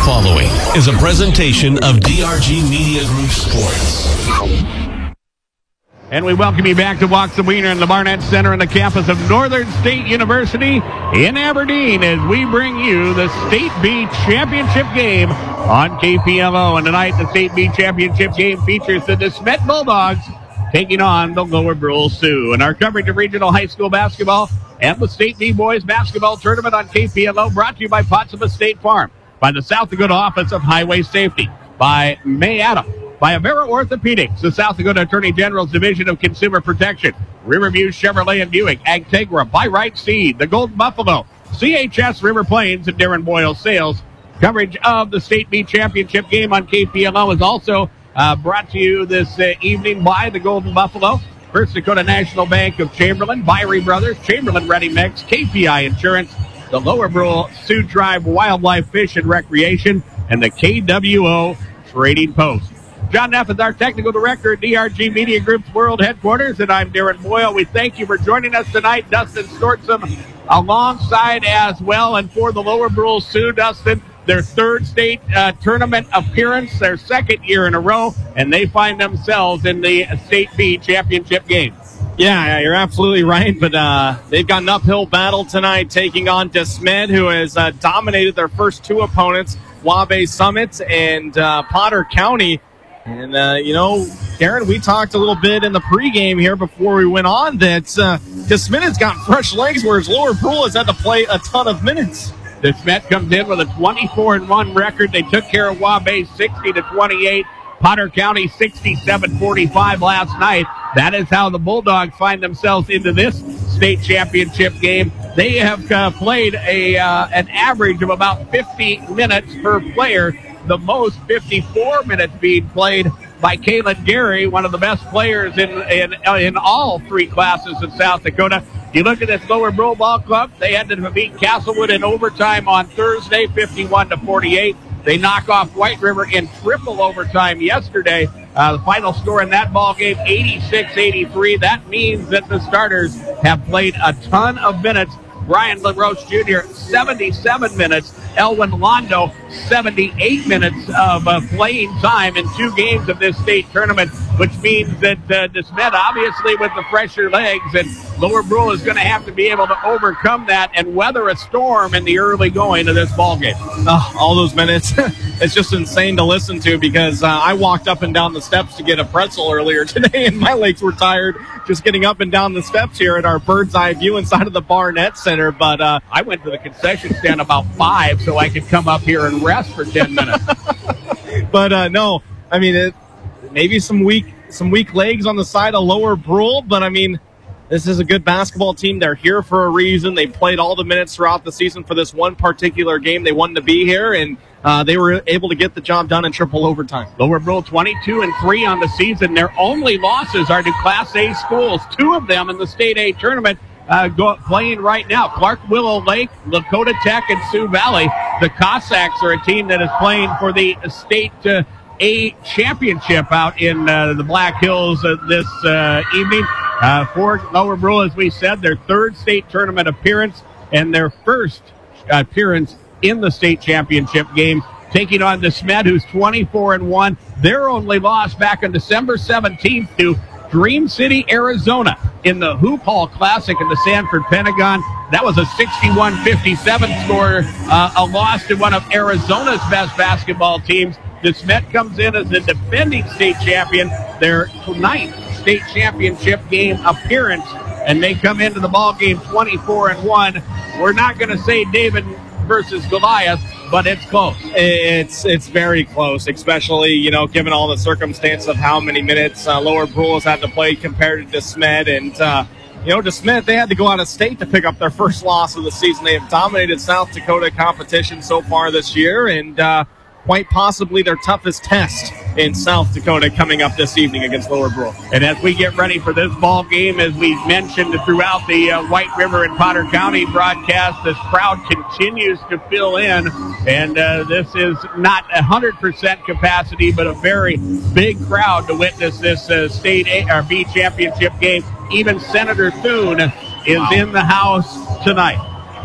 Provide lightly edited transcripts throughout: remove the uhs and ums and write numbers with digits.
following is a presentation of DRG Media Group Sports. And we welcome you back to Walk the Wiener in the Barnett Center on the campus of Northern State University in Aberdeen as we bring you the State B Championship game on KPLO. And tonight, the State B Championship game features the DeSmet Bulldogs taking on the Lower Brule Sioux. And our coverage of regional high school basketball and the State B Boys Basketball Tournament on KPLO brought to you by Pottsville State Farm, by the South Dakota Office of Highway Safety, by May Adam, by Avera Orthopedics, the South Dakota Attorney General's Division of Consumer Protection, Riverview Chevrolet and Buick, Agtegra, by Right Seed, the Golden Buffalo, CHS River Plains, and Darren Boyle Sales. Coverage of the State B Championship game on KPLO is also brought to you this evening by the Golden Buffalo, First Dakota National Bank of Chamberlain, Byrie Brothers, Chamberlain Ready Mix, KPI Insurance, the Lower Brule Sioux Tribe Wildlife Fish and Recreation, and the KWO Trading Post. John Neff is our technical director at DRG Media Group's World Headquarters, and I'm Darren Boyle. We thank you for joining us tonight. Dustin Stortsom alongside as well, and for the Lower Brule Sioux, Dustin, their third state tournament appearance, their second year in a row, and they find themselves in the State B Championship game. Yeah, you're absolutely right, but they've got an uphill battle tonight taking on DeSmet, who has dominated their first two opponents, Wabash Summit and Potter County. And, Darren, we talked a little bit in the pregame here before we went on that DeSmet has got fresh legs, whereas Lower Brule has had to play a ton of minutes. DeSmet comes in with a 24-1 record. They took care of Wabash 60-28. Potter County 67-45 last night. That is how the Bulldogs find themselves into this state championship game. They have played an average of about 50 minutes per player, the most 54 minutes being played by Kaylin Gary, one of the best players in all three classes in South Dakota. You look at this Lower Brule Ball Club, they had to beat Castlewood in overtime on Thursday, 51-48. They knock off White River in triple overtime yesterday. The final score in that ball game, 86-83. That means that the starters have played a ton of minutes. Brian LaRoche Jr., 77 minutes. Elwin Londo, 78 minutes of playing time in two games of this state tournament, which means that DeSmet, obviously with the fresher legs, and Lower Brule is going to have to be able to overcome that and weather a storm in the early going of this ball game. All those minutes. It's just insane to listen to because I walked up and down the steps to get a pretzel earlier today, and my legs were tired just getting up and down the steps here at our bird's eye view inside of the Barnett Center. But I went to the concession stand about 5 so I could come up here and rest for 10 minutes. But no, I mean, maybe some weak legs on the side of Lower Brule, but I mean, this is a good basketball team. They're here for a reason. They played all the minutes throughout the season for this one particular game. They wanted to be here, and they were able to get the job done in triple overtime. Lower Brule 22-3 on the season. Their only losses are to Class A schools, 2 of them in the State A tournament. Playing right now, Clark Willow Lake, Lakota Tech, and Sioux Valley. The Cossacks are a team that is playing for the State A championship out in the Black Hills this evening. For Lower Brule, as we said, their third state tournament appearance and their first appearance in the state championship game, taking on DeSmet, who's 24-1. Their only loss back on December 17th to Dream City, Arizona, in the Hoop Hall Classic in the Sanford Pentagon. That was a 61-57 score, a loss to one of Arizona's best basketball teams. DeSmet comes in as the defending state champion, their 9th state championship game appearance, and they come into the ball game 24-1. We're not going to say David versus Goliath, but it's close. It's very close, especially, given all the circumstances of how many minutes Lower Brule has had to play compared to DeSmet. And, DeSmet, they had to go out of state to pick up their first loss of the season. They have dominated South Dakota competition so far this year, and quite possibly their toughest test in South Dakota coming up this evening against Lower Brule. And as we get ready for this ball game, as we mentioned throughout the White River and Potter County broadcast, this crowd continues to fill in, and this is not 100% capacity, but a very big crowd to witness this State A or B championship game. Even Senator Thune is in the house tonight.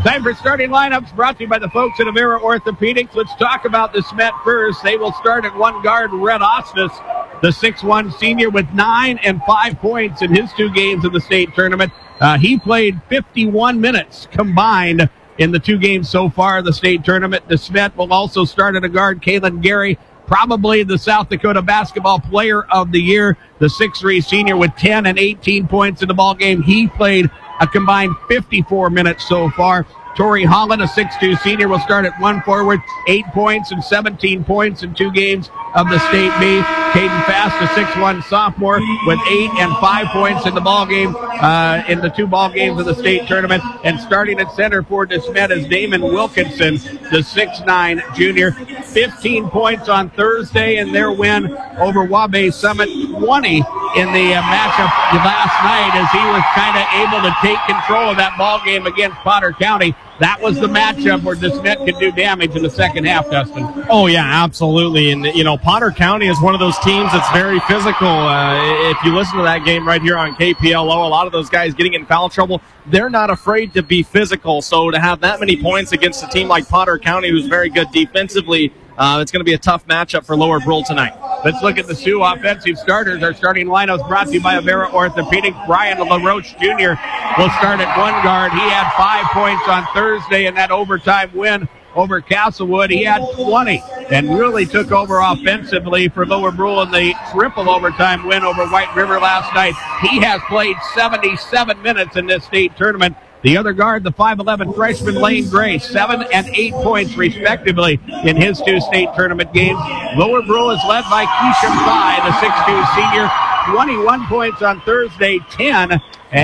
Time for starting lineups brought to you by the folks at Avera Orthopedics. Let's talk about the Smet first. They will start at one guard, Red Osnes, the 6'1 senior with 9 and 5 points in his 2 games of the state tournament. He played 51 minutes combined in the 2 games so far of the state tournament. The Smet will also start at a guard, Kalen Gary, probably the South Dakota Basketball Player of the Year, the 6'3 senior with 10 and 18 points in the ball game. He played a combined 54 minutes so far. Torrey Holland, a 6'2 senior, will start at one forward, 8 points and 17 points in 2 games of the State B. Caden Fast, a 6'1 sophomore, with 8 and 5 points in the ball game, in the 2 ball games of the state tournament. And starting at center for DeSmet is Damon Wilkinson, the 6'9 junior, 15 points on Thursday in their win over Wabash Summit, 20 in the matchup last night as he was kind of able to take control of that ball game against Potter County. That was the matchup where DeSmet could do damage in the second half, Dustin. Oh, yeah, absolutely. And, you know, Potter County is one of those teams that's very physical. If you listen to that game right here on KPLO, a lot of those guys getting in foul trouble, they're not afraid to be physical. So to have that many points against a team like Potter County, who's very good defensively, it's going to be a tough matchup for Lower Brule tonight. Let's look at the Sioux offensive starters. Our starting lineups brought to you by Avera Orthopedics. Brian LaRoche Jr. will start at one guard. He had 5 points on Thursday in that overtime win over Castlewood. He had 20 and really took over offensively for Lower Brule in the triple overtime win over White River last night. He has played 77 minutes in this state tournament. The other guard, the 5'11 freshman Lane Gray, 7 and 8 points respectively in his 2 state tournament games. Lower Brule is led by Keisham Thai, the 6'2 senior, 21 points on Thursday, 10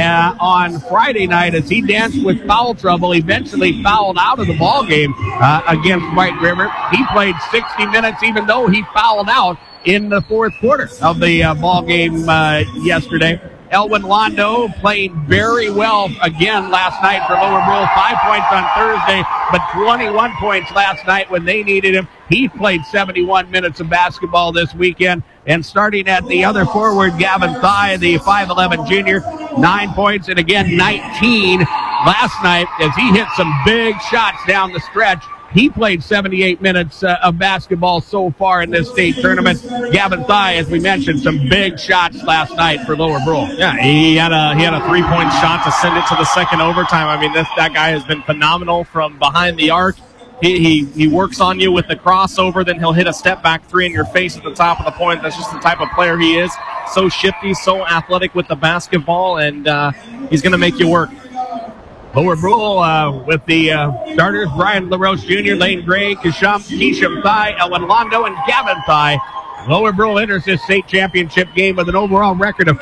on Friday night as he danced with foul trouble, eventually fouled out of the ball game against White River. He played 60 minutes even though he fouled out in the 4th quarter of the ball game yesterday. Elwin Londo playing very well again last night for Lower Brule. 5 points on Thursday, but 21 points last night when they needed him. He played 71 minutes of basketball this weekend. And starting at the other forward, Gavin Thai, the 5'11 junior, 9 points and again 19 last night as he hit some big shots down the stretch. He played 78 minutes of basketball so far in this state tournament. Gavin Thai, as we mentioned, some big shots last night for Lower Brule. Yeah, he had a 3-point shot to send it to the second overtime. I mean, that guy has been phenomenal from behind the arc. He works on you with the crossover, then he'll hit a step back 3 in your face at the top of the point. That's just the type of player he is. So shifty, so athletic with the basketball, and he's going to make you work. Lower Brule with the starters, Brian LaRoche Jr., Lane Gray, Keisham Thai, Ellen Londo, and Gavin Thai. Lower Brule enters this state championship game with an overall record of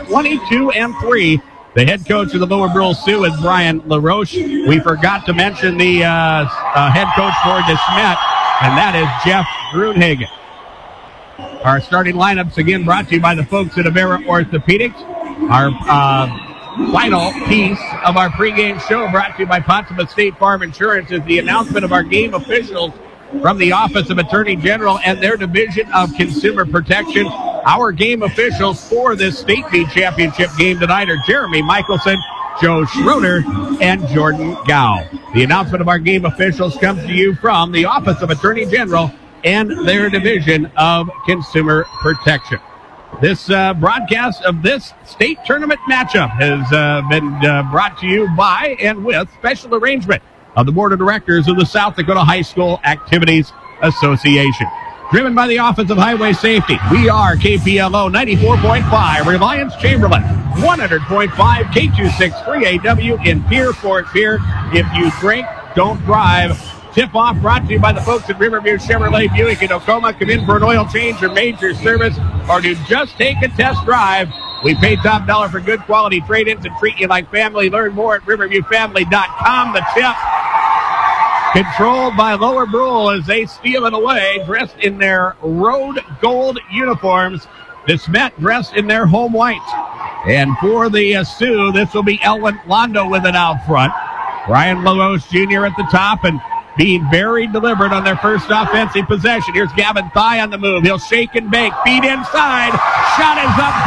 22-3. The head coach of the Lower Brule Sioux is Brian LaRoche. We forgot to mention the head coach for DeSmet, and that is Jeff Grunhagen. Our starting lineups again brought to you by the folks at Avera Orthopedics. Our final piece of our pregame show brought to you by Potsdam State Farm Insurance is the announcement of our game officials from the Office of Attorney General and their Division of Consumer Protection. Our game officials for this State B Championship game tonight are Jeremy Michelson, Joe Schroeder, and Jordan Gow. The announcement of our game officials comes to you from the Office of Attorney General and their Division of Consumer Protection. This broadcast of this state tournament matchup has been brought to you by and with special arrangement of the Board of Directors of the South Dakota High School Activities Association. Driven by the Office of Highway Safety, we are KPLO 94.5, Reliance Chamberlain, 100.5, K263AW in Pierre, Fort Pierre. If you drink, don't drive. Tip-off brought to you by the folks at Riverview Chevrolet Buick in Oklahoma. Come in for an oil change or major service, or to just take a test drive. We pay top dollar for good quality trade-ins and treat you like family. Learn more at riverviewfamily.com. The tip controlled by Lower Brule as they steal it away, dressed in their road gold uniforms. DeSmet dressed in their home white. And for the Sioux, this will be Elwin Londo with it out front. Brian LaRoche Jr. at the top and being very deliberate on their first offensive possession. Here's Gavin Thai on the move. He'll shake and bake. Feed inside. Shot is up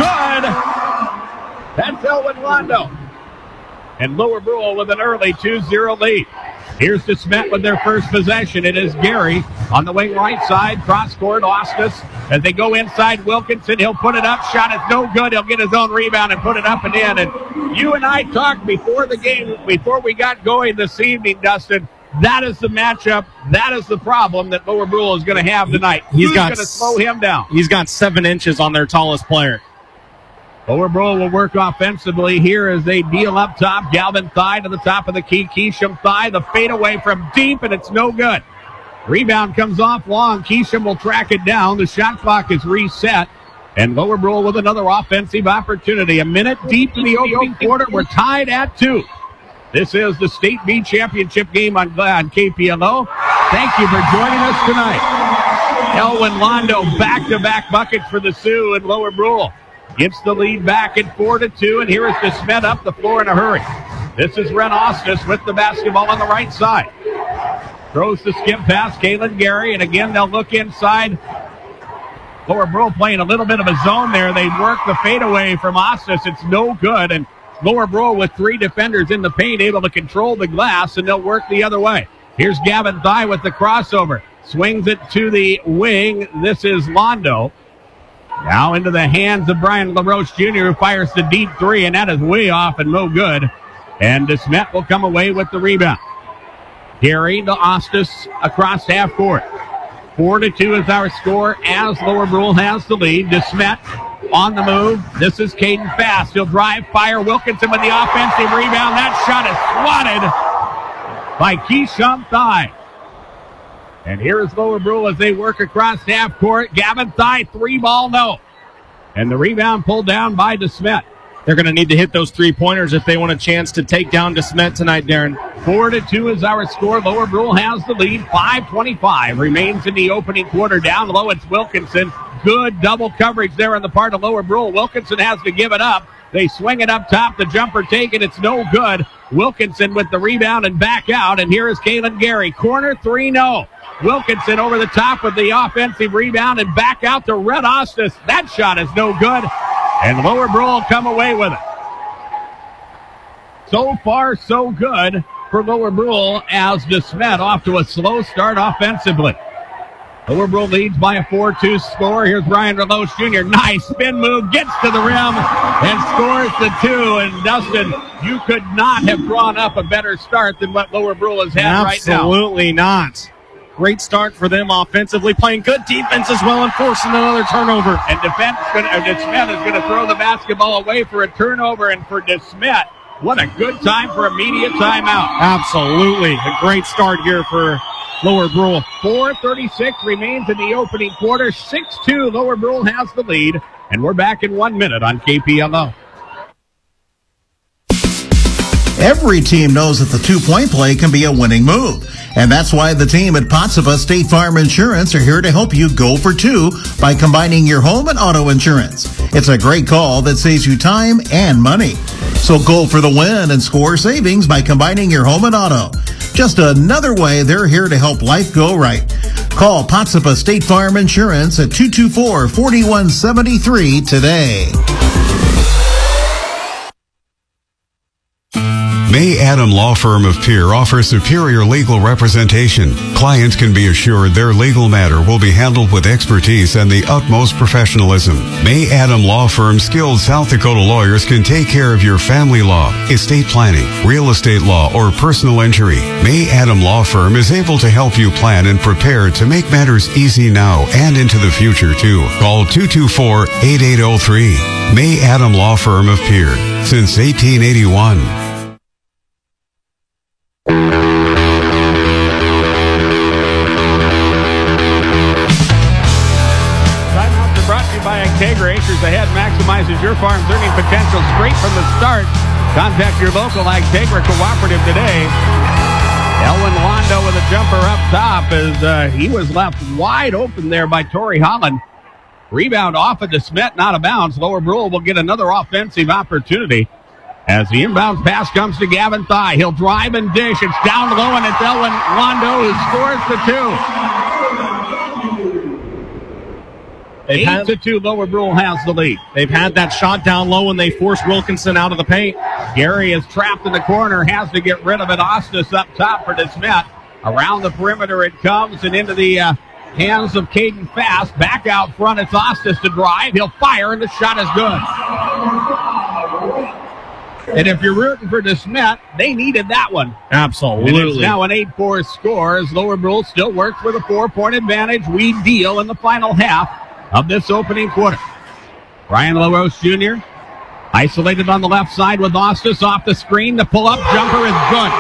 good. That's Elwin Londo. And Lower Brule with an early 2-0 lead. Here's DeSmet with their first possession. It is Gary on the wing right side. Cross court, Ostis. As they go inside, Wilkinson, he'll put it up. Shot is no good. He'll get his own rebound and put it up and in. And you and I talked before the game, before we got going this evening, Dustin. That is the matchup. That is the problem that Lower Brule is going to have tonight. Who's going to slow him down? He's got 7 inches on their tallest player. Lower Brule will work offensively here as they deal up top. Galvin Thigh to the top of the key. Keesham Thigh, the fadeaway from deep, and it's no good. Rebound comes off long. Keesham will track it down. The shot clock is reset. And Lower Brule with another offensive opportunity. A minute deep in the opening quarter. We're tied at 2. This is the State B Championship game on KPLO. Thank you for joining us tonight. Elwin Londo, back-to-back buckets for the Sioux and Lower Brule. Gets the lead back at 4-2, and here is DeSmet up the floor in a hurry. This is Ren Ostis with the basketball on the right side. Throws the skip pass, Kalen Gary, and again they'll look inside. Lower Brule playing a little bit of a zone there. They work the fadeaway from Ostis. It's no good, and Lower Brule with 3 defenders in the paint, able to control the glass, and they'll work the other way. Here's Gavin Thigh with the crossover. Swings it to the wing. This is Londo. Now into the hands of Brian LaRoche Jr., who fires the deep 3, and that is way off and no good. And DeSmet will come away with the rebound. Gary to Ostis across half court. 4-2 is our score as Lower Brule has the lead. DeSmet on the move. This is Caden Fast. He'll drive, fire. Wilkinson with the offensive rebound. That shot is swatted by Keesham Thigh. And here is Lower Brule as they work across half court. Gavin Thigh, 3-ball, no. And the rebound pulled down by DeSmet. They're going to need to hit those 3-pointers if they want a chance to take down DeSmet tonight, Darren. 4-2 is our score. Lower Brule has the lead. 5:25 remains in the opening quarter. Down low, it's Wilkinson. Good double coverage there on the part of Lower Brule. Wilkinson has to give it up. They swing it up top. The jumper taken. It's no good. Wilkinson with the rebound and back out. And here is Kalen Gary. Corner 3, no. Wilkinson over the top with the offensive rebound and back out to Red Ostis. That shot is no good. And Lower Brule come away with it. So far, so good for Lower Brule as DeSmet off to a slow start offensively. Lower Brule leads by a 4-2 score. Here's Brian LaRoche Jr. Nice spin move, gets to the rim and scores the 2. And Dustin, you could not have drawn up a better start than what Lower Brule has had right now. Absolutely not. Great start for them offensively, playing good defense as well and forcing another turnover. And DeSmet is going to throw the basketball away for a turnover. And for DeSmet, what a good time for immediate timeout. Absolutely. A great start here for Lower Brule. 4:36 remains in the opening quarter. 6-2, Lower Brule has the lead. And we're back in 1 minute on KPLO. Every team knows that the 2-point play can be a winning move. And that's why the team at Potsdam State Farm Insurance are here to help you go for 2 by combining your home and auto insurance. It's a great call that saves you time and money. So go for the win and score savings by combining your home and auto. Just another way they're here to help life go right. Call Potsdam State Farm Insurance at 224-4173 today. May Adam Law Firm of Pierre offers superior legal representation. Clients can be assured their legal matter will be handled with expertise and the utmost professionalism. May Adam Law Firm's skilled South Dakota lawyers can take care of your family law, estate planning, real estate law, or personal injury. May Adam Law Firm is able to help you plan and prepare to make matters easy now and into the future, too. Call 224-8803. May Adam Law Firm of Pierre, since 1881. Timeouts are brought to you by Integra. Acres Ahead maximizes your farm's earning potential straight from the start. Contact your local Integra cooperative today. Elwin Londo with a jumper up top as he was left wide open there by Torrey Holland. Rebound off of DeSmet, not out of bounds. Lower Brule will get another offensive opportunity. As the inbound pass comes to Gavin Thigh, he'll drive and dish. It's down low, and it's Elwin Londo who scores the 2. 8-2, Lower Brule has the lead. They've had that shot down low when they forced Wilkinson out of the paint. Gary is trapped in the corner, has to get rid of it. Ostis up top for DeSmet. Around the perimeter it comes and into the hands of Caden Fast. Back out front, it's Ostis to drive. He'll fire, and the shot is good. And if you're rooting for DeSmet, they needed that one. Absolutely. And it's now an 8-4 score as Lower Brule still works with a 4-point advantage. We deal in the final half of this opening quarter. Brian LaRoche Jr. isolated on the left side with Ostis off the screen. The pull-up jumper is good.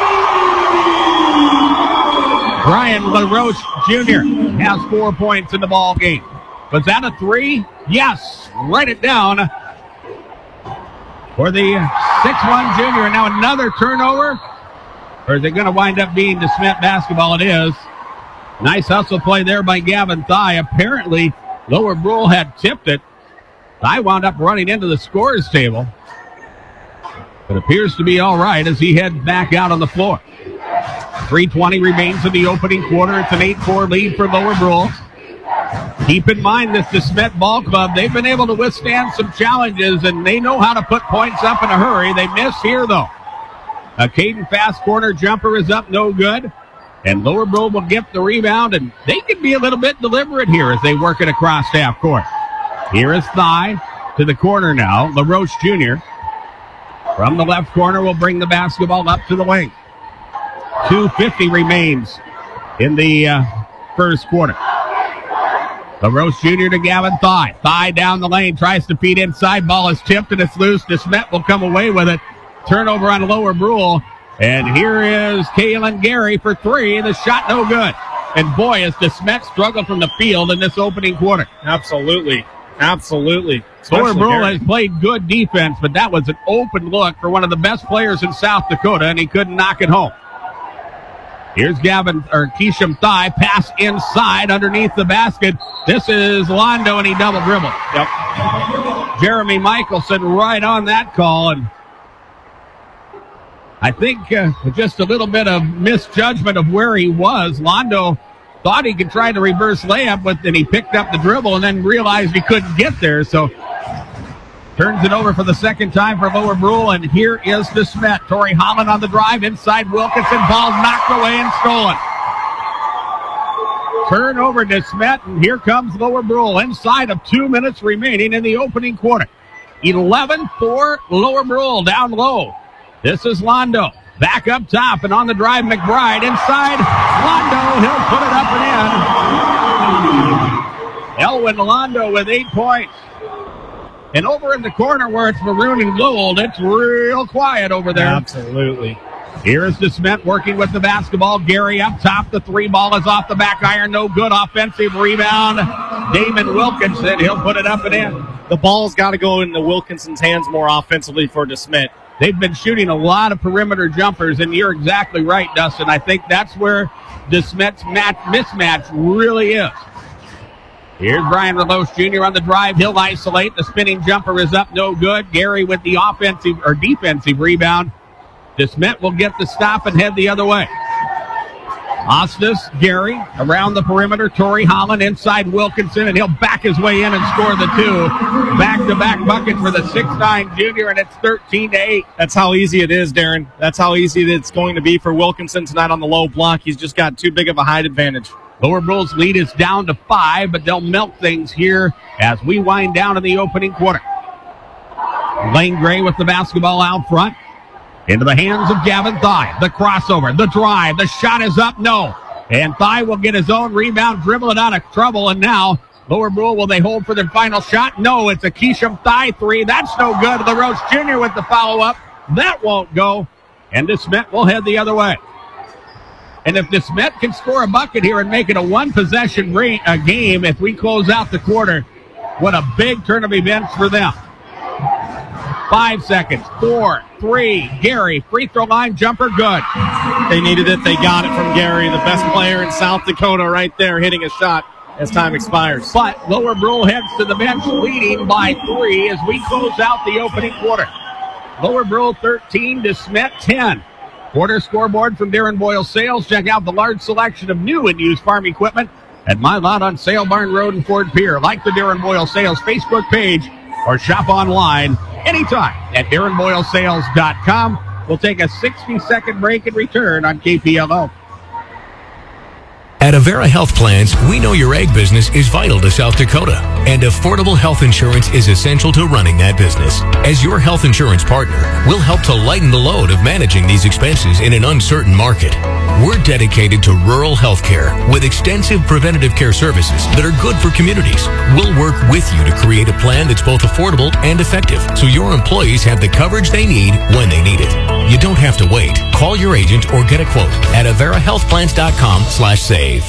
Brian LaRoche Jr. has 4 points in the ball game. Was that a three? Yes. Write it down for the 6'1 junior. And now another turnover. Or is it going to wind up being DeSmet basketball? It is. Nice hustle play there by Gavin Thigh. Apparently, Lower Brule had tipped it. Thigh wound up running into the scorer's table. It appears to be all right as he heads back out on the floor. 3:20 remains in the opening quarter. It's an 8-4 lead for Lower Brule. Keep in mind this DeSmet ball club, they've been able to withstand some challenges, and they know how to put points up in a hurry. They miss here, though. A Caden Fast corner jumper is up, no good. And Lower Brule will get the rebound, and they can be a little bit deliberate here as they work it across half court. Here is Thigh to the corner now. LaRoche Jr. from the left corner will bring the basketball up to the wing. 2:50 remains in the first quarter. LaRoche Jr. to Gavin Thigh. Thigh down the lane, tries to feed inside. Ball is tipped and it's loose. DeSmet will come away with it. Turnover on Lower Brule. And here is Kalen Gary for three. The shot no good. And boy, has DeSmet struggled from the field in this opening quarter. Absolutely. Lower Brule has played good defense, but that was an open look for one of the best players in South Dakota, and he couldn't knock it home. Here's Keesham Thigh. Pass inside underneath the basket. This is Londo, and he double dribbled. Yep. Jeremy Michelson right on that call, and I think just a little bit of misjudgment of where he was. Londo thought he could try to reverse layup, but then he picked up the dribble and then realized he couldn't get there. So turns it over for the second time for Lower Brule, and here is DeSmet. Torrey Holland on the drive, inside Wilkinson. Ball knocked away and stolen. Turnover DeSmet, and here comes Lower Brule inside of 2 minutes remaining in the opening quarter. 11-4 Lower Brule down low. This is Londo. Back up top and on the drive, McBride. Inside, Londo. He'll put it up and in. Elwin Londo with 8 points. And over in the corner where it's maroon and gold, it's real quiet over there. Absolutely. Here's DeSmet working with the basketball. Gary up top. The three ball is off the back iron. No good. Offensive rebound. Damon Wilkinson. He'll put it up and in. The ball's got to go into Wilkinson's hands more offensively for DeSmet. They've been shooting a lot of perimeter jumpers, and you're exactly right, Dustin. I think that's where DeSmet's mismatch really is. Here's Brian LaRoche Jr. on the drive. He'll isolate. The spinning jumper is up, no good. Gary with the defensive rebound. DeSmet will get the stop and head the other way. Ostis, Gary, around the perimeter. Torrey Holland inside Wilkinson, and he'll back his way in and score the two. Back-to-back bucket for the 6'9 junior, and it's 13-8. That's how easy it is, Darren. That's how easy it's going to be for Wilkinson tonight on the low block. He's just got too big of a height advantage. Lower Brule's lead is down to 5, but they'll milk things here as we wind down in the opening quarter. Lane Gray with the basketball out front. Into the hands of Gavin Thigh. The crossover, the drive, the shot is up, no. And Thigh will get his own rebound, dribble it out of trouble, and now Lower Brule, will they hold for their final shot? No, it's a Keesham Thigh three. That's no good. LaRoche Jr. with the follow-up. That won't go. And DeSmet will head the other way. And if DeSmet can score a bucket here and make it a one-possession game, if we close out the quarter, what a big turn of events for them. 5 seconds. 4, 3. Gary, free throw line jumper, good. They needed it. They got it from Gary, the best player in South Dakota right there, hitting a shot as time expires. But Lower Brule heads to the bench leading by 3 as we close out the opening quarter. Lower Brule 13, DeSmet 10. Quarter scoreboard from Darren Boyle Sales. Check out the large selection of new and used farm equipment at My Lot on Sale Barn Road in Fort Pierre. Like the Darren Boyle Sales Facebook page or shop online anytime at DarrenBoyleSales.com. We'll take a 60-second break and return on KPLO. At Avera Health Plans, we know your ag business is vital to South Dakota, and affordable health insurance is essential to running that business. As your health insurance partner, we'll help to lighten the load of managing these expenses in an uncertain market. We're dedicated to rural health care with extensive preventative care services that are good for communities. We'll work with you to create a plan that's both affordable and effective, so your employees have the coverage they need when they need it. You don't have to wait. Call your agent or get a quote at averahealthplans.com/save.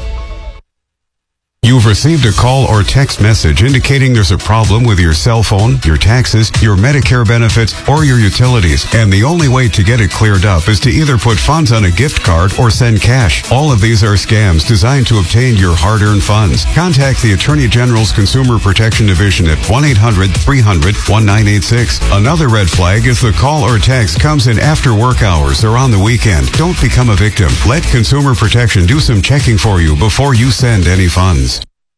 You've received a call or text message indicating there's a problem with your cell phone, your taxes, your Medicare benefits, or your utilities, and the only way to get it cleared up is to either put funds on a gift card or send cash. All of these are scams designed to obtain your hard-earned funds. Contact the Attorney General's Consumer Protection Division at 1-800-300-1986. Another red flag is the call or text comes in after work hours or on the weekend. Don't become a victim. Let Consumer Protection do some checking for you before you send any funds.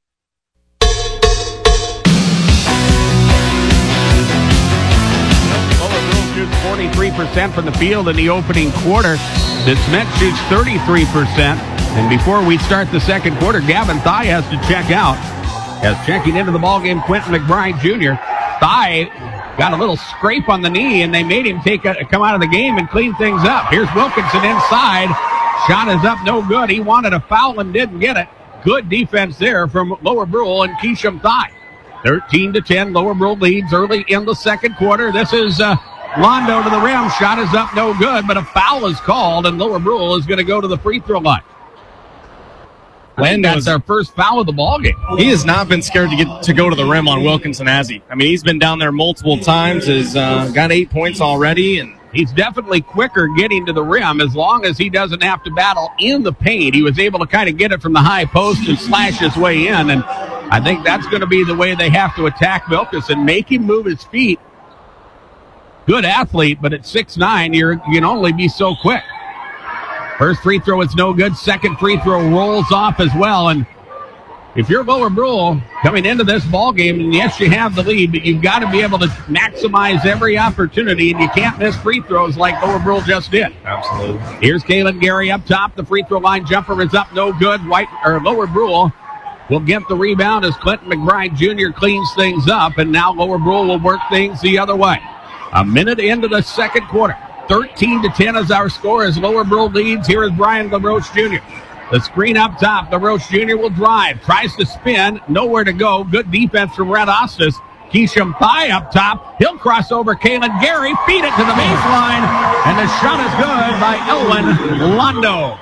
43% from the field in the opening quarter. DeSmet shoots 33%. And before we start the second quarter, Gavin Thigh has to check out. As checking into the ballgame, Quentin McBride Jr. Thigh got a little scrape on the knee, and they made him come out of the game and clean things up. Here's Wilkinson inside. Shot is up, no good. He wanted a foul and didn't get it. Good defense there from Lower Brule and Keesham Thigh. 13-10, Lower Brule leads early in the second quarter. This is Londo to the rim. Shot is up, no good, but a foul is called, and Lower Brule is going to go to the free throw line. That's our first foul of the ballgame. He has not been scared to go to the rim on Wilkinson, has he? I mean, he's been down there multiple times, has got 8 points already, and he's definitely quicker getting to the rim as long as he doesn't have to battle in the paint. He was able to kind of get it from the high post and slash his way in, and I think that's going to be the way they have to attack Wilkinson, make him move his feet. Good athlete, but at 6'9", you can only be so quick. First free throw is no good. Second free throw rolls off as well. And if you're Lower Brule coming into this ball game, and yes, you have the lead, but you've got to be able to maximize every opportunity, and you can't miss free throws like Lower Brule just did. Absolutely. Here's Kalen Gary up top. The free throw line jumper is up, no good. Lower Brule will get the rebound as Clinton McBride Jr. cleans things up, and now Lower Brule will work things the other way. A minute into the second quarter. 13-10 is our score as Lower Brule leads. Here is Brian LaRoche Jr. The screen up top. LaRoche Jr. will drive. Tries to spin. Nowhere to go. Good defense from Red Ostis. Keesham Thigh up top. He'll cross over Kalen Gary. Feed it to the baseline. And the shot is good by Elwin Londo.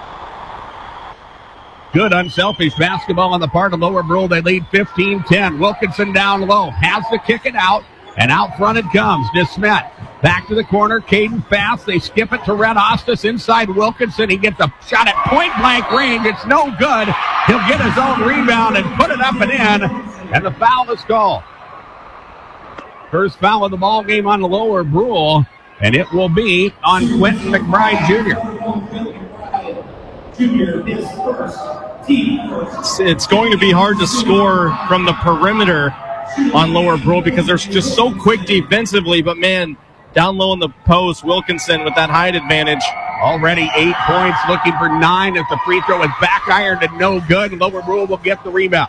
Good unselfish basketball on the part of Lower Brule. They lead 15-10. Wilkinson down low. Has to kick it out. And out front it comes. DeSmet back to the corner. Caden Fast. They skip it to Red Ostis inside Wilkinson. He gets a shot at point-blank range. It's no good. He'll get his own rebound and put it up and in. And the foul is called. First foul of the ball game on the Lower Brule. And it will be on Quentin McBride Jr. It's going to be hard to score from the perimeter on Lower Brule because they're just so quick defensively, but man, down low in the post, Wilkinson with that height advantage. Already 8 points, looking for 9 as the free throw is back ironed and no good. Lower Brule will get the rebound.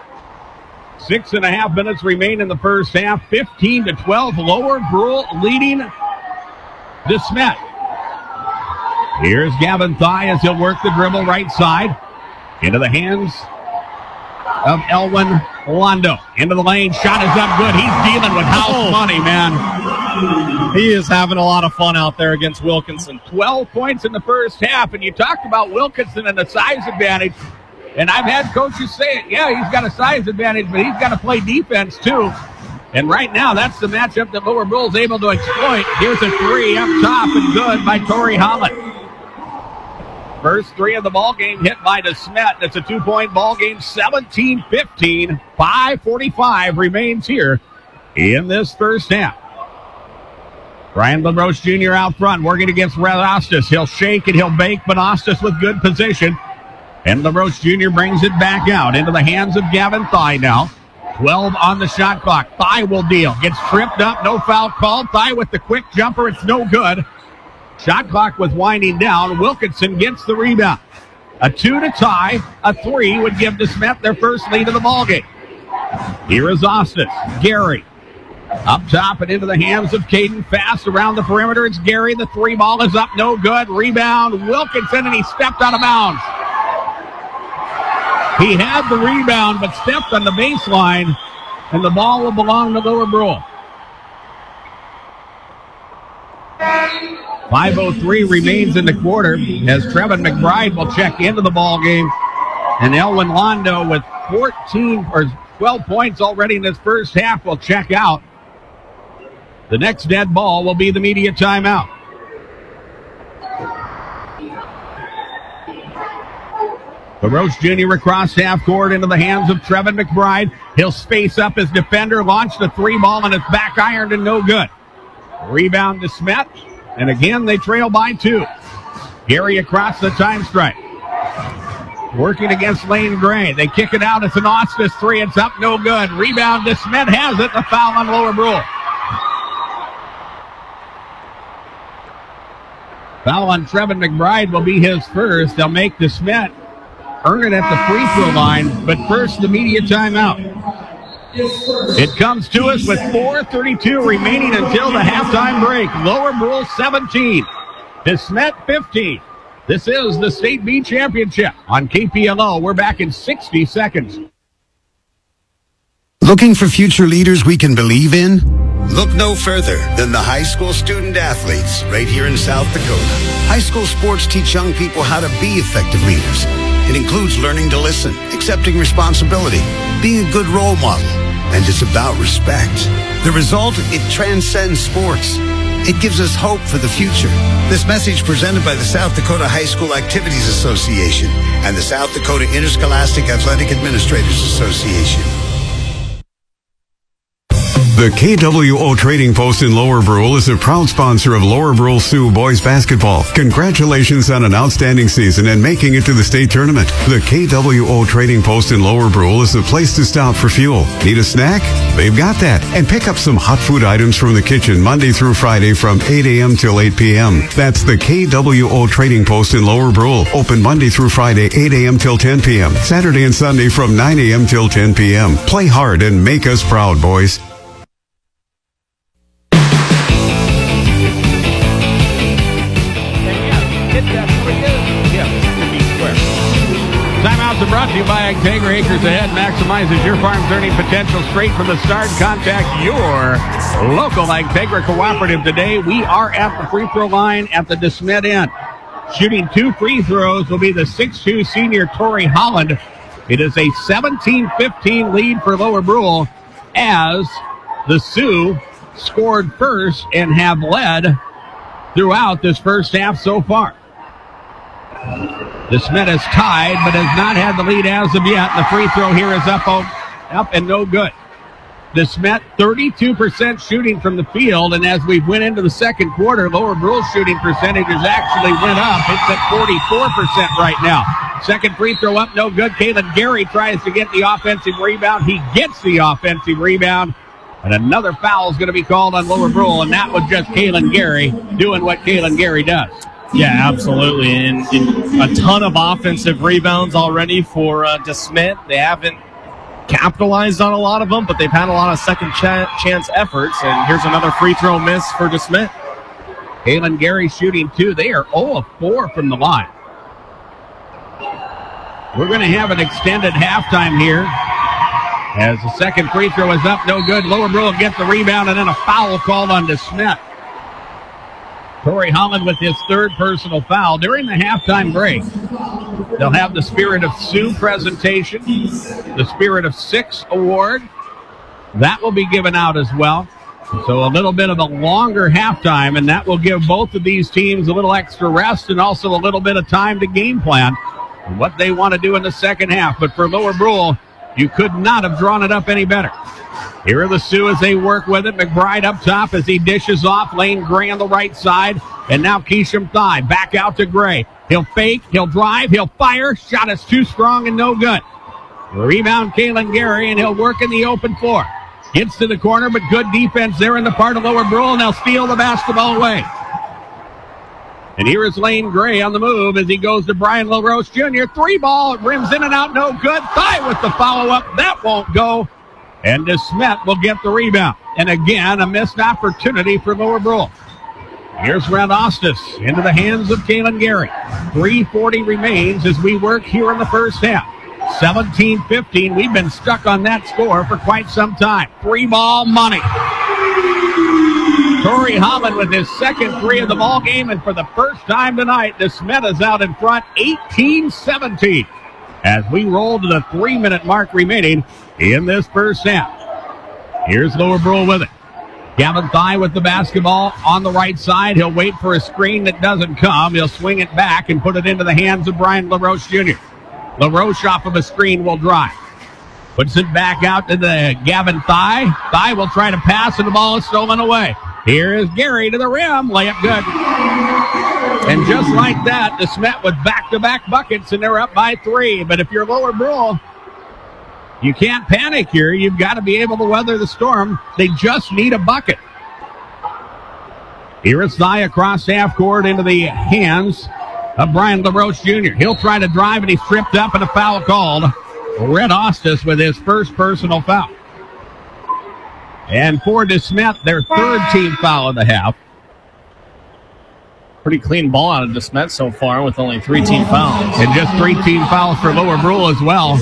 6.5 minutes remain in the first half. 15-12, Lower Brule leading DeSmet. Here's Gavin Thigh as he'll work the dribble right side. Into the hands of Elwin Londo. Into the lane. Shot is up good. He's dealing with house money, man. He is having a lot of fun out there against Wilkinson. 12 points in the first half, and you talked about Wilkinson and the size advantage. And I've had coaches say it. Yeah, he's got a size advantage, but he's got to play defense too. And right now, that's the matchup that Lower Brule is able to exploit. Here's a three up top and good by Torrey Holland. First three of the ball game hit by DeSmet. It's a 2-point ball game, 17-15. 5:45 remains here in this first half. Brian LaRoche Jr. out front, working against Red Ostis. He'll shake and he'll bake, but Ostis with good position. And LaRoche Jr. brings it back out into the hands of Gavin Thigh now. 12 on the shot clock. Thigh will deal. Gets tripped up. No foul called. Thigh with the quick jumper. It's no good. Shot clock was winding down. Wilkinson gets the rebound. A 2 to tie. A 3 would give DeSmet their first lead of the ballgame. Here is Ostis. Gary. Up top and into the hands of Caden. Fast around the perimeter. It's Gary. The 3 ball is up. No good. Rebound. Wilkinson, and he stepped out of bounds. He had the rebound, but stepped on the baseline, and the ball will belong to Lower Brule. 5:03 remains in the quarter as Trevin McBride will check into the ball game, and Elwin Londo with 12 points already in his first half will check out. The next dead ball will be the media timeout. LaRoche Jr. across half court into the hands of Trevin McBride. He'll space up his defender, launch the 3 ball, and it's back ironed and no good. Rebound to Smet, and again they trail by 2. Gary across the time stripe. Working against Lane Gray. They kick it out. It's an Ostis 3. It's up, no good. Rebound to Smet, has it. The foul on Lower Brule. Foul on Trevin McBride will be his first. They'll make DeSmet earn it at the free throw line, but first the media timeout. It comes to us with 4:32 remaining until the halftime break. Lower Brule 17, DeSmet 15. This is the State B Championship on KPLO. We're back in 60 seconds. Looking for future leaders we can believe in? Look no further than the high school student athletes right here in South Dakota. High school sports teach young people how to be effective leaders. It includes learning to listen, accepting responsibility, being a good role model, and it's about respect. The result, it transcends sports. It gives us hope for the future. This message presented by the South Dakota High School Activities Association and the South Dakota Interscholastic Athletic Administrators Association. The KWO Trading Post in Lower Brule is a proud sponsor of Lower Brule Sioux boys basketball. Congratulations on an outstanding season and making it to the state tournament. The KWO Trading Post in Lower Brule is the place to stop for fuel. Need a snack? They've got that. And pick up some hot food items from the kitchen Monday through Friday from 8 a.m. till 8 p.m. That's the KWO Trading Post in Lower Brule. Open Monday through Friday, 8 a.m. till 10 p.m. Saturday and Sunday from 9 a.m. till 10 p.m. Play hard and make us proud, boys. Timeouts are brought to you by Agtegra. Acres Ahead maximizes your farm's earning potential straight from the start. Contact your local Agtegra cooperative today. We are at the free throw line at the DeSmet end. Shooting 2 free throws will be the 6'2 senior Tori Holland. It is a 17-15 lead for Lower Brule as the Sioux scored first and have led throughout this first half so far. DeSmet is tied, but has not had the lead as of yet. The free throw here is up and no good. DeSmet 32% shooting from the field, and as we went into the second quarter, Lower Brule's shooting percentages actually went up. It's at 44% right now. Second free throw up, no good. Kalen Gary tries to get the offensive rebound. He gets the offensive rebound, and another foul is going to be called on Lower Brule, and that was just Kalen Gary doing what Kalen Gary does. Yeah, absolutely. And a ton of offensive rebounds already for DeSmet. They haven't capitalized on a lot of them, but they've had a lot of second chance efforts. And here's another free throw miss for DeSmet. Kalen Gary shooting 2. They are 0 of 4 from the line. We're going to have an extended halftime here as the second free throw is up, no good. Lower Brule gets the rebound, and then a foul called on DeSmet. Tori Holland with his third personal foul. During the halftime break, they'll have the Spirit of Sioux presentation, the Spirit of Six award. That will be given out as well. So a little bit of a longer halftime, and that will give both of these teams a little extra rest and also a little bit of time to game plan what they want to do in the second half. But for Lower Brule, you could not have drawn it up any better. Here are the Sioux as they work with it. McBride up top as he dishes off. Lane Gray on the right side. And now Keisham Thigh back out to Gray. He'll fake, he'll drive, he'll fire. Shot is too strong and no good. Rebound, Kalen Gary, and he'll work in the open floor. Gets to the corner, but good defense there in the part of Lower Brule, and they'll steal the basketball away. And here is Lane Gray on the move as he goes to Brian LaRoche Jr. 3-ball, rims in and out, no good. Thigh with the follow-up. That won't go. And DeSmet will get the rebound. And again, a missed opportunity for Lower Brule. Here's Red Ostis into the hands of Kalen Gary. 3:40 remains as we work here in the first half. 17-15. We've been stuck on that score for quite some time. 3-ball money. Torrey Holland with his second three of the ball game, and for the first time tonight, DeSmet is out in front, 18-17. As we roll to the 3-minute mark remaining in this first half. Here's Lower Brule with it. Gavin Thigh with the basketball on the right side. He'll wait for a screen that doesn't come. He'll swing it back and put it into the hands of Brian LaRoche Jr. LaRoche off of a screen will drive. Puts it back out to the Gavin Thigh. Thigh will try to pass, and the ball is stolen away. Here is Gary to the rim. Layup good. And just like that, DeSmet with back-to-back buckets, and they're up by 3. But if you're Lower Brule, you can't panic here. You've got to be able to weather the storm. They just need a bucket. Here is Thigh across half court into the hands of Brian LaRoche Jr. He'll try to drive, and he's tripped up, and a foul called. Red Ostis with his first personal foul. And for DeSmet, their third team foul of the half. Pretty clean ball out of DeSmet so far with only 3 team fouls. And just 3 team fouls for Lower Brule as well.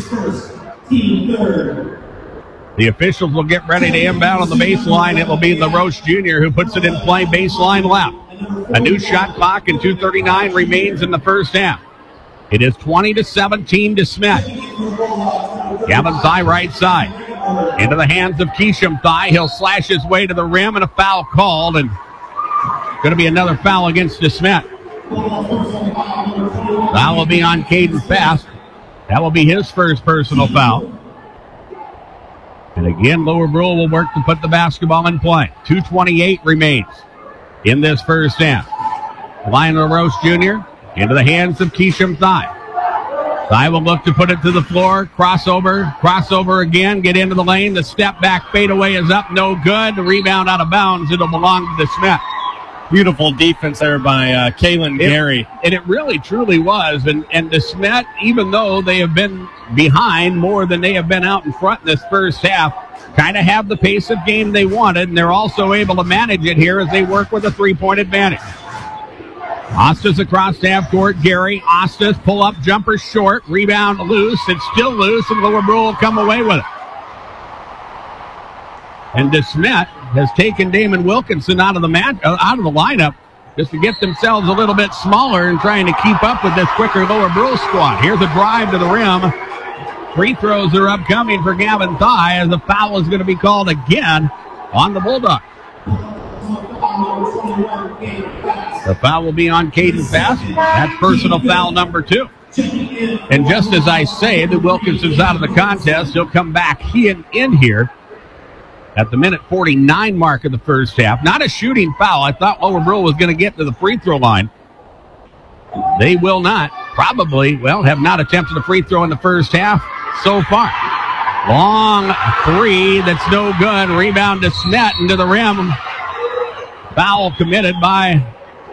The officials will get ready to inbound on the baseline. It will be LaRoche Jr. who puts it in play, baseline left. A new shot clock and 2:39 remains in the first half. It is 20-17 DeSmet. Gavin Thigh right side. Into the hands of Keesham Thigh. He'll slash his way to the rim, and a foul called, and going to be another foul against DeSmet. That will be on Caden Fast. That will be his first personal foul. And again, Lower Brule will work to put the basketball in play. 2:28 remains in this first half. Lionel LaRoche Jr. into the hands of Keesham Thigh. Thigh will look to put it to the floor. Crossover again. Get into the lane. The step back fadeaway is up. No good. The rebound out of bounds. It'll belong to DeSmet. Beautiful defense there by Kalen Gary. And it really, truly was. And DeSmet, even though they have been behind more than they have been out in front in this first half, kind of have the pace of game they wanted. And they're also able to manage it here as they work with a 3-point advantage. Ostis across half court. Gary. Ostis pull up jumper short. Rebound loose. It's still loose, and Lower Brule will come away with it. And DeSmet has taken Damon Wilkinson out of the lineup just to get themselves a little bit smaller and trying to keep up with this quicker Lower Brule squad. Here's a drive to the rim. Free throws are upcoming for Gavin Thigh as the foul is going to be called again on the Bulldogs. The foul will be on Caden Fast. That's personal foul number 2. And just as I say that Wilkinson's out of the contest, he'll come back in here at the minute 49 mark of the first half. Not a shooting foul. I thought Lower Brule was going to get to the free throw line. They will not. Probably, have not attempted a free throw in the first half so far. Long 3, that's no good. Rebound to DeSmet into the rim. Foul committed by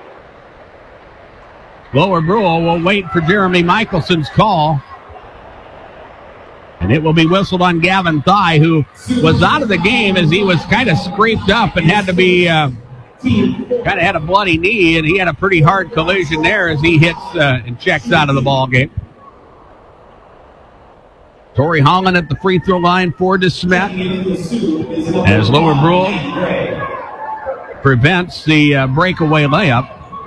Lower Brule. We'll wait for Jeremy Michelson's call. And it will be whistled on Gavin Thigh, who was out of the game as he was kind of scraped up and had to be, kind of had a bloody knee, and he had a pretty hard collision there as he hits and checks out of the ball game. Torrey Holland at the free throw line for DeSmet as Lower Brule prevents the breakaway layup.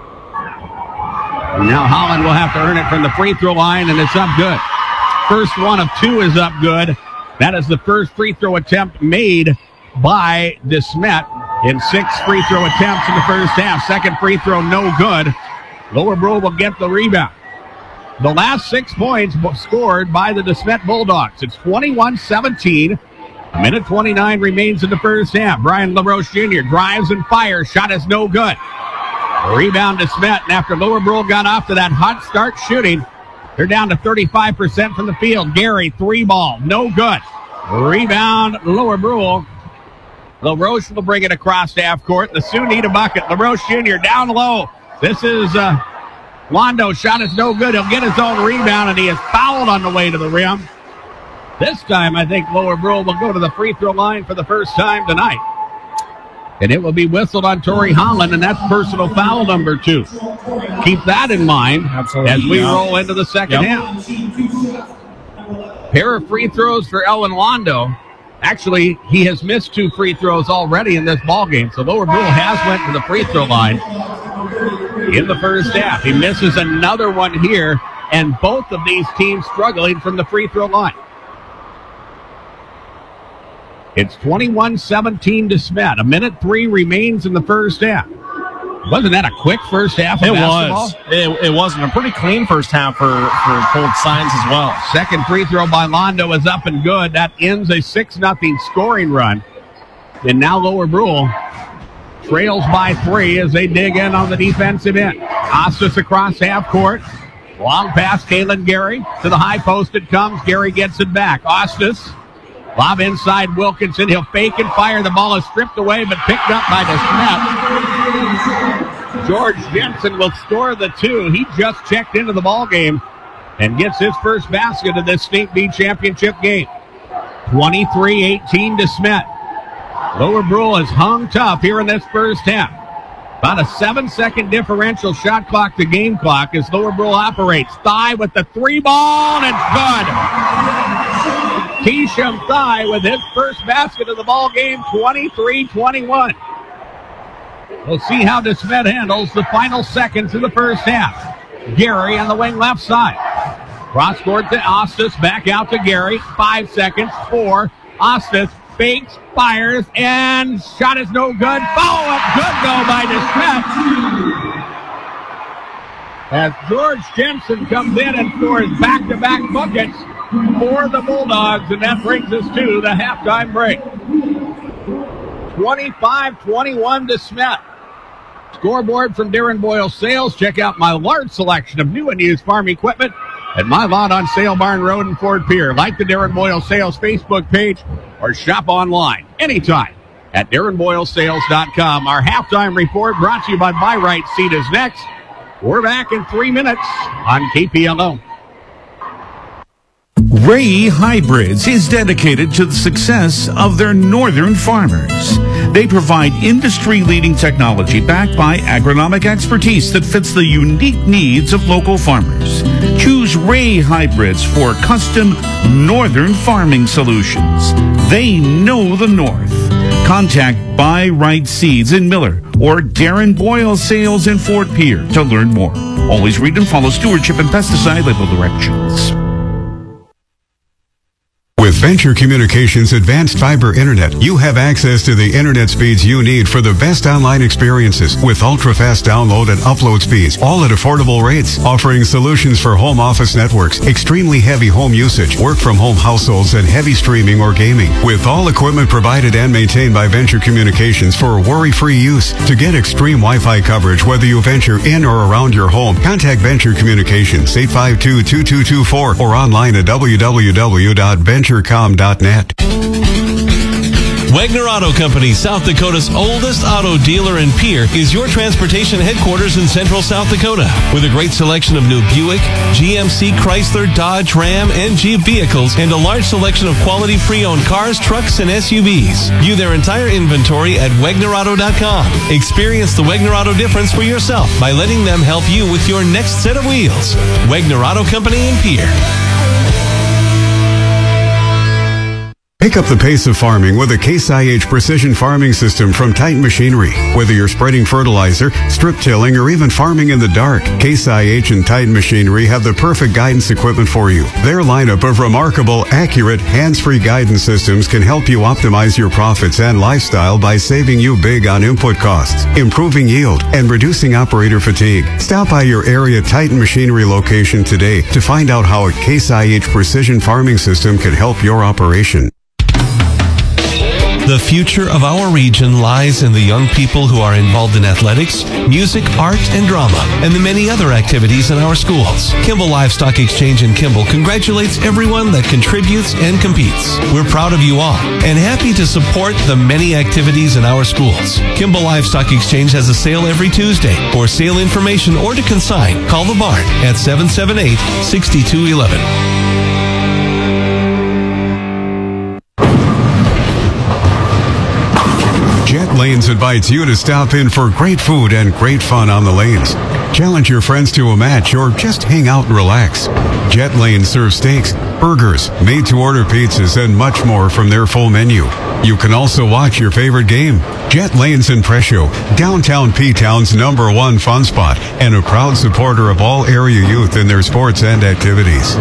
And now Holland will have to earn it from the free throw line, and it's up good. First one of 2 is up good. That is the first free throw attempt made by DeSmet in 6 free throw attempts in the first half. Second free throw, no good. Lower Brule will get the rebound. The last 6 points scored by the DeSmet Bulldogs. It's 21-17. A minute 29 remains in the first half. Brian LaRoche Jr. drives and fires. Shot is no good. Rebound to Smet, and after Lower Brule got off to that hot start shooting, they're down to 35% from the field. Gary, 3-ball, no good. Rebound, Lower Brule. LaRoche will bring it across half court. The Sioux need a bucket. LaRoche Jr. down low. This is Londo. Shot is no good. He'll get his own rebound, and he is fouled on the way to the rim. This time, I think Lower Brule will go to the free throw line for the first time tonight. And it will be whistled on Torrey Holland, and that's personal foul number 2. Keep that in mind as we roll into the second half. Pair of free throws for Elwin Londo. Actually, he has missed 2 free throws already in this ballgame, so Lower Brule has went to the free throw line in the first half. He misses another one here, and both of these teams struggling from the free throw line. It's 21-17 to Smet. 1:03 remains in the first half. Wasn't that a quick first half of basketball? It wasn't a pretty clean first half for both sides as well. Second free throw by Londo is up and good. That ends a 6-0 scoring run. And now Lower Brule trails by 3 as they dig in on the defensive end. Ostis across half court. Long pass, Kalen Gary. To the high post it comes. Gary gets it back. Ostis. Lob inside Wilkinson. He'll fake and fire. The ball is stripped away but picked up by DeSmet. George Jensen will score the 2. He just checked into the ball game and gets his first basket of this State B championship game. 23-18 to Smet. Lower Brule has hung tough here in this first half. About a 7-second differential shot clock to game clock as Lower Brule operates. Thigh with the 3-ball, and it's good. Keisham Thigh with his first basket of the ball game, 23-21. We'll see how DeSmet handles the final seconds of the first half. Gary on the wing left side. Cross court to Ostis, back out to Gary. 5 seconds, 4. Ostis fakes, fires, and shot is no good. Follow-up good, though, by DeSmet. As George Jensen comes in and scores back-to-back buckets for the Bulldogs, and that brings us to the halftime break. 25-21 to Smet. Scoreboard from Darren Boyle Sales. Check out my large selection of new and used farm equipment at my lot on Sale Barn Road in Fort Pierre. Like the Darren Boyle Sales Facebook page or shop online anytime at DarrenBoyleSales.com. Our halftime report brought to you by Buy Right Seat is next. We're back in 3 minutes on KPLO. Ray Hybrids is dedicated to the success of their northern farmers. They provide industry-leading technology backed by agronomic expertise that fits the unique needs of local farmers. Choose Ray Hybrids for custom northern farming solutions. They know the North. Contact Buy Right Seeds in Miller or Darren Boyle Sales in Fort Pierre to learn more. Always read and follow stewardship and pesticide label directions. With Venture Communications Advanced Fiber Internet, you have access to the internet speeds you need for the best online experiences with ultra-fast download and upload speeds, all at affordable rates, offering solutions for home office networks, extremely heavy home usage, work-from-home households, and heavy streaming or gaming. With all equipment provided and maintained by Venture Communications for worry-free use. To get extreme Wi-Fi coverage, whether you venture in or around your home, contact Venture Communications, 852-2224, or online at www.venturecom.net. Wagner Auto Company, South Dakota's oldest auto dealer and peer, is your transportation headquarters in central South Dakota. With a great selection of new Buick, GMC, Chrysler, Dodge, Ram, and Jeep vehicles, and a large selection of quality pre-owned cars, trucks, and SUVs. View their entire inventory at WagnerAuto.com. Experience the Wagner Auto difference for yourself by letting them help you with your next set of wheels. Wagner Auto Company in Pierre. Pick up the pace of farming with a Case IH precision farming system from Titan Machinery. Whether you're spreading fertilizer, strip tilling, or even farming in the dark, Case IH and Titan Machinery have the perfect guidance equipment for you. Their lineup of remarkable, accurate, hands-free guidance systems can help you optimize your profits and lifestyle by saving you big on input costs, improving yield, and reducing operator fatigue. Stop by your area Titan Machinery location today to find out how a Case IH precision farming system can help your operation. The future of our region lies in the young people who are involved in athletics, music, art, and drama, and the many other activities in our schools. Kimball Livestock Exchange in Kimball congratulates everyone that contributes and competes. We're proud of you all and happy to support the many activities in our schools. Kimball Livestock Exchange has a sale every Tuesday. For sale information or to consign, call the barn at 778-6211. Jet Lanes invites you to stop in for great food and great fun on the lanes. Challenge your friends to a match or just hang out and relax. Jet Lanes serves steaks, burgers, made-to-order pizzas, and much more from their full menu. You can also watch your favorite game. Jet Lanes in Prescio, downtown P-Town's #1 fun spot, and a proud supporter of all area youth in their sports and activities.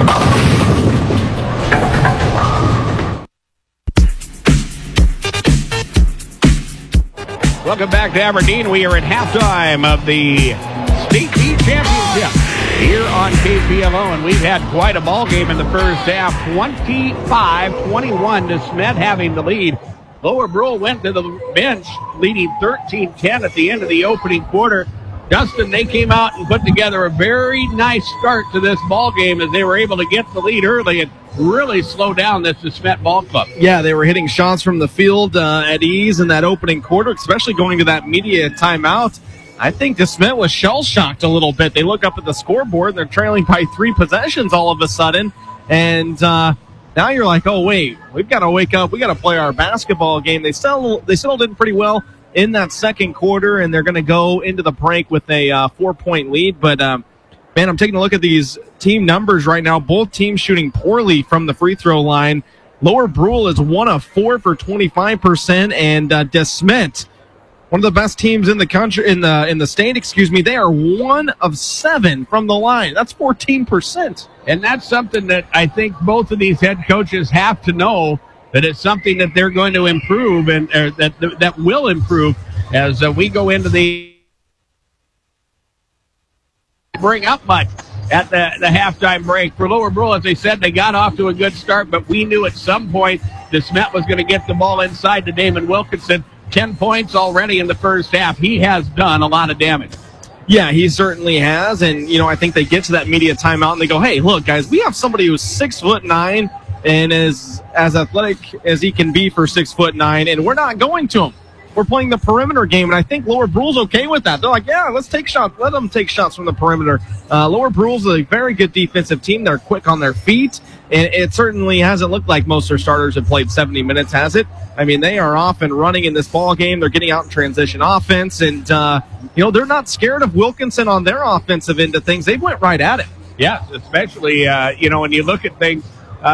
Welcome back to Aberdeen. We are at halftime of the State B Championship here on KPLO, and we've had quite a ball game in the first half. 25-21 to Smet having the lead. Lower Brule went to the bench, leading 13-10 at the end of the opening quarter. Dustin, they came out and put together a very nice start to this ball game as they were able to get the lead early and really slow down this Smet ball club. Yeah, they were hitting shots from the field at ease in that opening quarter, especially going to that media timeout. I think Smet was shell-shocked a little bit. They look up at the scoreboard, and they're trailing by 3 possessions all of a sudden. And now you're like, oh, wait, we've got to wake up. We've got to play our basketball game. They settled in pretty well in that second quarter, and they're going to go into the break with a 4-point lead. But, man, I'm taking a look at these team numbers right now. Both teams shooting poorly from the free throw line. Lower Brule is 1 of 4 for 25%, and DeSmet, one of the best teams in the country, in the state, they are 1 of 7 from the line. That's 14%. And that's something that I think both of these head coaches have to know, that it's something that they're going to improve and that will improve as we go into the bring up much at the halftime break. For Lower Brule, as they said, they got off to a good start, but we knew at some point DeSmet was going to get the ball inside to Damon Wilkinson. 10 points already in the first half. He has done a lot of damage. Yeah, he certainly has. And, I think they get to that media timeout and they go, hey, look, guys, we have somebody who's 6'9" and is as athletic as he can be for 6'9", and we're not going to him. We're playing the perimeter game, and I think Lower Brule's okay with that. They're like, yeah, let's take shots. Let them take shots from the perimeter. Lower Brule's a very good defensive team. They're quick on their feet, and it certainly hasn't looked like most of their starters have played 70 minutes, has it? I mean, they are off and running in this ball game. They're getting out in transition offense, and, they're not scared of Wilkinson on their offensive end of things. They went right at it. Yes, especially, when you look at things,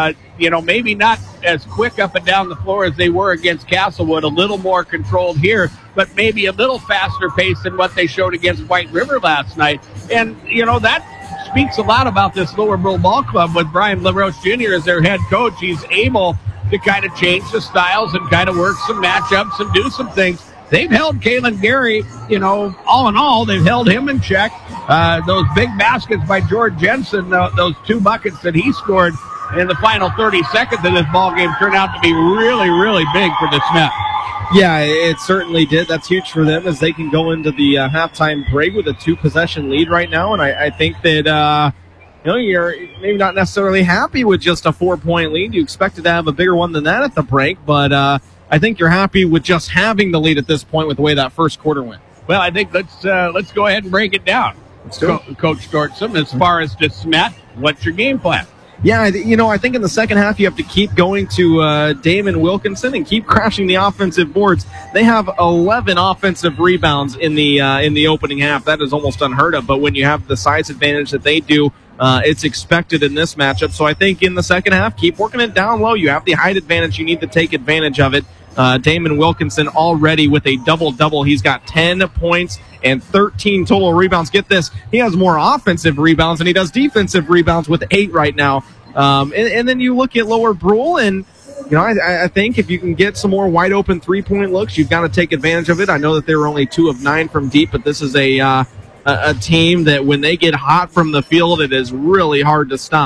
maybe not as quick up and down the floor as they were against Castlewood, a little more controlled here, but maybe a little faster pace than what they showed against White River last night. And, that speaks a lot about this Lower Brule Ball Club with Brian LaRoche Jr. as their head coach. He's able to kind of change the styles and kind of work some matchups and do some things. They've held Kalen Gary, all in all, they've held him in check. Those big baskets by George Jensen, those 2 buckets that he scored in the final 30 seconds of this ball game turned out to be really, really big for DeSmet. Yeah, it certainly did. That's huge for them as they can go into the halftime break with a 2-possession lead right now. And I think that, you're maybe not necessarily happy with just a 4-point lead. You expected to have a bigger one than that at the break, but I think you're happy with just having the lead at this point with the way that first quarter went. Well, I think let's go ahead and break it down. Coach Stortsom, as far as DeSmet, what's your game plan? Yeah, I think in the second half you have to keep going to Damon Wilkinson and keep crashing the offensive boards. They have 11 offensive rebounds in the opening half. That is almost unheard of. But when you have the size advantage that they do, it's expected in this matchup. So I think in the second half, keep working it down low. You have the height advantage. You need to take advantage of it. Damon Wilkinson already with a double-double. He's got 10 points and 13 total rebounds. Get this, he has more offensive rebounds than he does defensive rebounds with 8 right now. And then you look at Lower Brule, and I think if you can get some more wide-open three-point looks, you've got to take advantage of it. I know that they were only 2 of 9 from deep, but this is a team that when they get hot from the field, it is really hard to stop.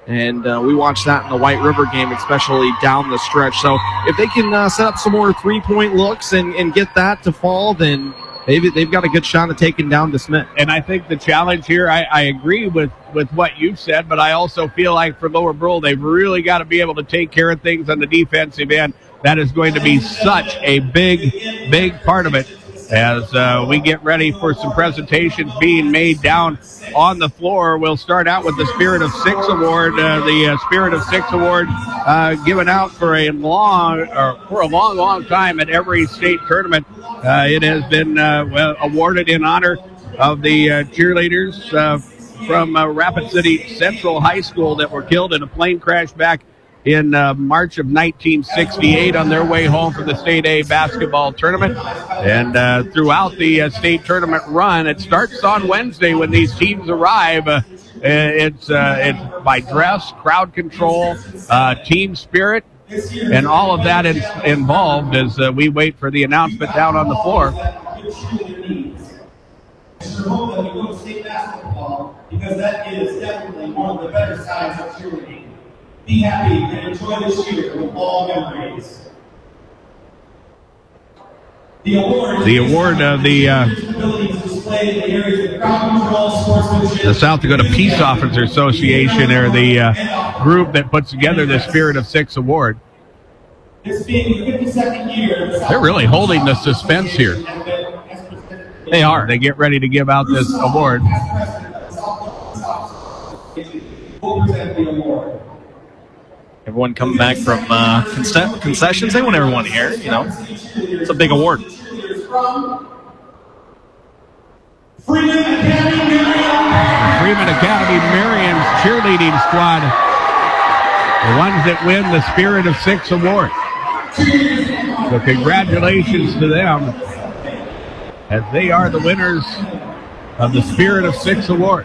And we watched that in the White River game, especially down the stretch. So if they can set up some more three-point looks and get that to fall, then they've got a good shot at taking down DeSmet. And I think the challenge here, I agree with what you've said, but I also feel like for Lower Brule, they've really got to be able to take care of things on the defensive end. That is going to be such a big part of it as we get ready for some presentations being made down on the floor. We'll start out with the Spirit of Six Award. The Spirit of Six Award given out for a long time at every state tournament. It has been awarded in honor of the cheerleaders from Rapid City Central High School that were killed in a plane crash back in March of 1968 on their way home from the State A basketball tournament. And throughout the state tournament run, it starts on Wednesday when these teams arrive. It's by dress, crowd control, team spirit, and all of that is involved as we wait for the announcement down on the floor. Because that is definitely one of the better sides of cheerleading. Be happy and enjoy this year with all memories. The award of the South Dakota Peace Officer Association, or the group that puts together the Spirit of Six Award. This being the 52nd year, they're really holding the suspense here. They are. They get ready to give out this award. Everyone coming back from concessions. They want everyone here, It's a big award. Freeman Academy Marion's cheerleading squad, the ones that win the Spirit of Six Award. So congratulations to them, as they are the winners of the Spirit of Six Award.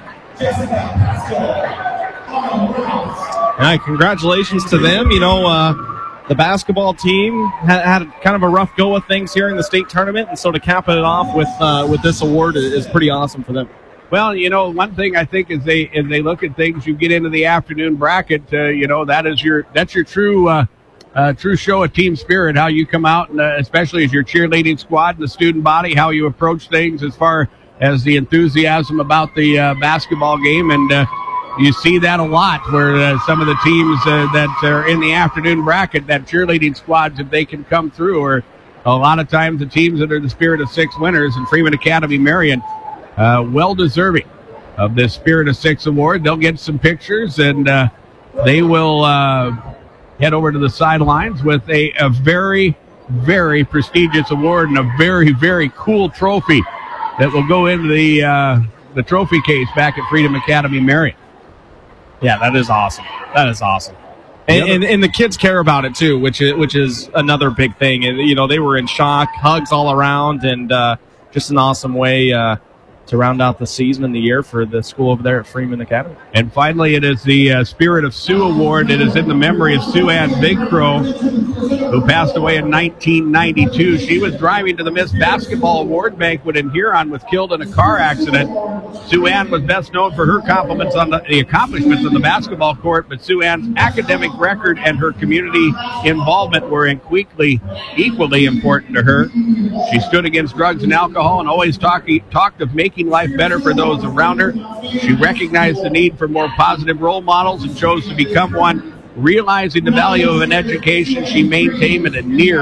Congratulations to them. The basketball team had kind of a rough go of things here in the state tournament, and so to cap it off with this award is pretty awesome for them. Well, one thing I think as they look at things, you get into the afternoon bracket. That's your true show of team spirit. How you come out, and especially as your cheerleading squad and the student body, how you approach things as far as the enthusiasm about the basketball game. And you see that a lot where some of the teams that are in the afternoon bracket, that cheerleading squads, if they can come through, or a lot of times the teams that are the Spirit of Six winners, and Freeman Academy Marion, well deserving of this Spirit of Six award. They'll get some pictures, and they will head over to the sidelines with a very, very prestigious award and a very, very cool trophy that will go into the trophy case back at Freedom Academy Marion. Yeah, that is awesome. That is awesome. And the kids care about it too, which is another big thing. And they were in shock, hugs all around, and just an awesome way to round out the season and the year for the school over there at Freeman Academy. And finally, it is the Spirit of Sue Award. It is in the memory of Sue Ann Big Crow, who passed away in 1992. She was driving to the Miss Basketball Award Banquet in Huron, was killed in a car accident. Sue Ann was best known for her accomplishments on the basketball court, but Sue Ann's academic record and her community involvement were equally important to her. She stood against drugs and alcohol and always talked of making life better for those around her. She recognized the need for more positive role models and chose to become one. Realizing the value of an education, she maintained a near